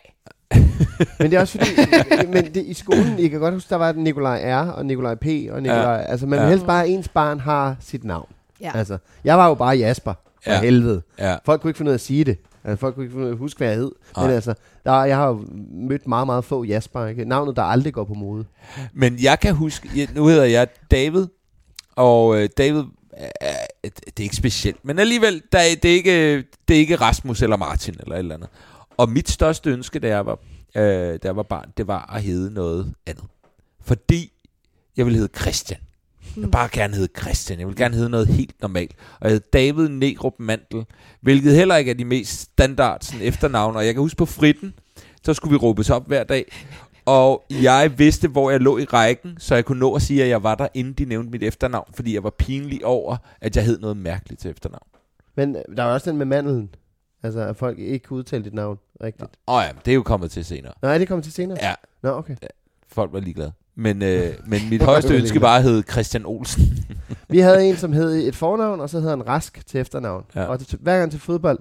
Men det er også fordi, i skolen, I kan godt huske, der var Nikolaj R. og Nikolaj P. og Nikolaj, altså man vil helst bare, ens barn har sit navn. Ja. Altså, jeg var jo bare Jasper, for helvede. Ja. Folk kunne ikke finde ud af at sige det. Altså, folk kunne ikke finde ud af at huske, hvad jeg hed. Men altså, jeg har jo mødt meget, meget få Jasper, ikke? Navnet, der aldrig går på mode. Men jeg kan huske, nu hedder jeg David, og David, det er ikke specielt, men alligevel, det er ikke Rasmus eller Martin eller et eller andet. Og mit største ønske, da jeg var barn, det var at hedde noget andet. Fordi jeg ville hedde Christian. Jeg vil bare gerne hedde Christian. Jeg vil gerne hedde noget helt normalt. Og jeg hed David Negrup Mandel, hvilket heller ikke er de mest standard sådan, efternavne. Og jeg kan huske på fritten, så skulle vi råbes op hver dag. Og jeg vidste, hvor jeg lå i rækken, så jeg kunne nå at sige, at jeg var der, inden de nævnte mit efternavn. Fordi jeg var pinlig over, at jeg hed noget mærkeligt til efternavn. Men der var også den med mandelen. Altså, at folk ikke kunne udtale dit navn rigtigt. Ja, det er jo kommet til senere. Nej, det er kommet til senere? Ja. Nå, okay. Ja, folk var ligeglade. Men mit højeste ønske var at hedde Christian Olsen. Vi havde en, som hed et fornavn, og så hed han Rask til efternavn. Ja. Og hver gang til fodbold.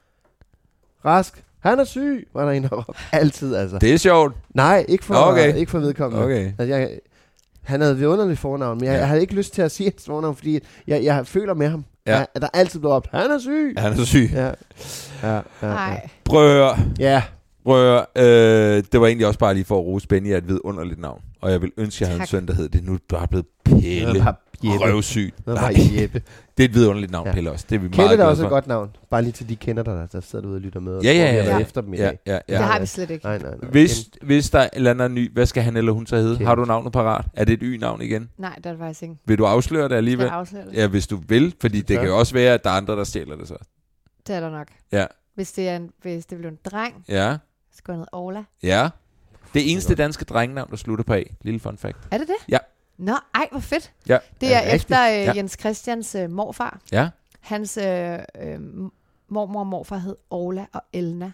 Rask. Han er syg, var der en, der råbte. Altid, altså. Det er sjovt. Nej, ikke for vedkommende. Okay. Altså, han havde vidunderligt fornavn, men jeg havde ikke lyst til at sige hans fornavn, fordi jeg føler med ham. Ja. At der altid blev op. Han er syg. Han er syg. Ja. Prøv. Ja. Det var egentlig også bare lige for at rose Benny af et vidunderligt navn. Og jeg vil ønske, at jeg havde en søn, der hed det. Nu er det bare blevet Pelle. Røvsygt. Det er et vidunderligt navn, Pelle også. Det er vi Kelle meget er også et godt navn. Bare lige til de kender dig, der sidder ude og lytter med. Ja. Efter dem i dag. Ja. Det har vi slet ikke. Nej. Hvis der er eller andet ny, hvad skal han eller hun så hedde? Har du navnet parat? Er det et Y-navn igen? Nej, det er det faktisk ikke. Vil du afsløre det alligevel? Jeg afsløre det. Ja, hvis du vil, fordi det kan jo også være, at der er andre, der stjæler det så. Det er der nok. Ja. Hvis det bliver en dreng, så skal han hedde Ola. Ja. Det eneste danske drengenavn, der slutter på A. Lille fun fact. Er det det? Ja. Nå, hvor fedt. Ja. Det er efter Jens Christians morfar. Ja. Hans mormor og morfar hed Ola og Elna.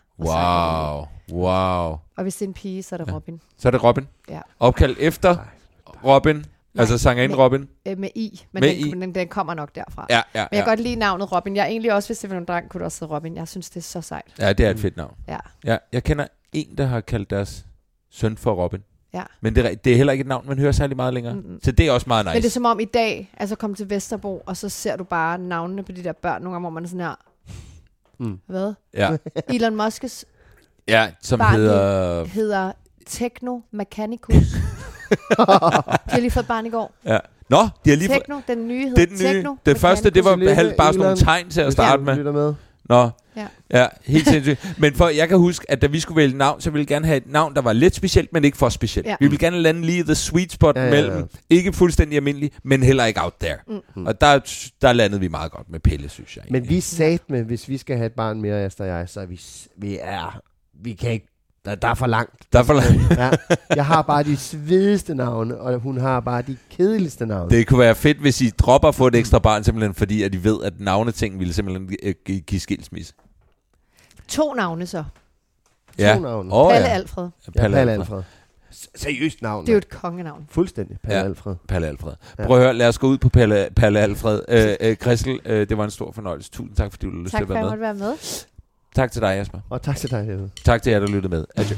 Wow. Og hvis det er en pige, så er det Robin. Så er det Robin? Ja. Opkaldt efter Robin? Altså sangerinden Robin? Med I. Men den kommer nok derfra. Ja. Men jeg kan godt lide navnet Robin. Jeg egentlig også, hvis det var en dreng, kunne det også hedde Robin. Jeg synes, det er så sejt. Ja, det er et fedt navn. Ja. Jeg kender en, der har kaldt deres søn for Robin. Ja. Men det er heller ikke et navn, man hører særlig meget længere. Så det er også meget nice. Men det er som om i dag, altså komme til Vesterbro, og så ser du bare navnene på de der børn, nogle gange, hvor man er sådan her. Hvad? Ja. Elon Musk's som hedder Techno Mechanicus. De har lige fået barn i går. Ja. Nå, de har lige Techno, den nye hed Techno. Det første, det var bare sådan nogle tegn til at starte med. Nå, Ja, helt sindssygt. Men jeg kan huske, at da vi skulle vælge navn, så ville vi gerne have et navn, der var lidt specielt, men ikke for specielt. Vi ville gerne lande lige the sweet spot mellem, ikke fuldstændig almindelig, men heller ikke out there. Og der landede vi meget godt med Pelle, synes jeg. Men vi sagde med, hvis vi skal have et barn mere, Asta og jeg, så vi kan ikke. Der er for langt. Ja. Jeg har bare de svedigste navne, og hun har bare de kedeligste navne. Det kunne være fedt, hvis I dropper at få et ekstra barn, simpelthen fordi, at I ved, at navneting ville simpelthen give skilsmisse. 2 navne så. 2 navne. Palle Alfred. Palle Alfred. Seriøst navn. Det er jo et kongenavn. Fuldstændig. Palle Alfred. Palle Alfred. Prøv at høre, lad os gå ud på Palle Alfred. Christel, det var en stor fornøjelse. Tusind tak, fordi du lyst til at være med. Tak for at være med. Tak til dig, Jasper. Og tak til dig, Jeppe. Tak til jer, der lyttede med. Adieu.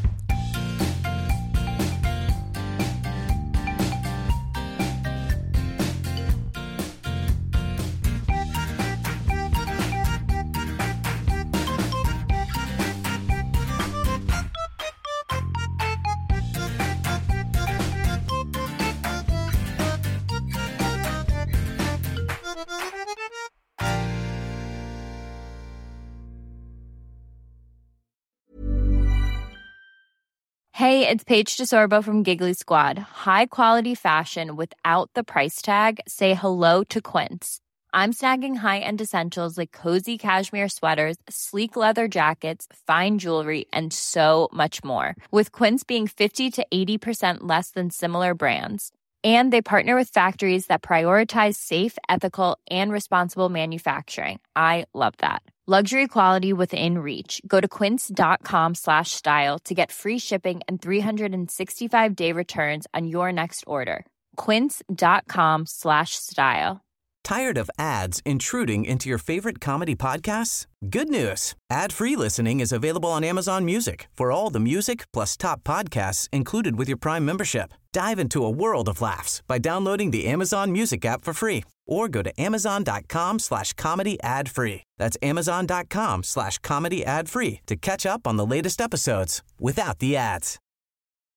Hey, it's Paige DeSorbo from Giggly Squad. High quality fashion without the price tag. Say hello to Quince. I'm snagging high-end essentials like cozy cashmere sweaters, sleek leather jackets, fine jewelry, and so much more. With Quince being 50 to 80% less than similar brands. And they partner with factories that prioritize safe, ethical, and responsible manufacturing. I love that. Luxury quality within reach. Go to quince.com/style to get free shipping and 365-day returns on your next order. Quince.com/style. Tired of ads intruding into your favorite comedy podcasts? Good news. Ad-free listening is available on Amazon Music for all the music plus top podcasts included with your Prime membership. Dive into a world of laughs by downloading the Amazon Music app for free or go to amazon.com/comedy ad-free. That's amazon.com/comedy ad-free to catch up on the latest episodes without the ads.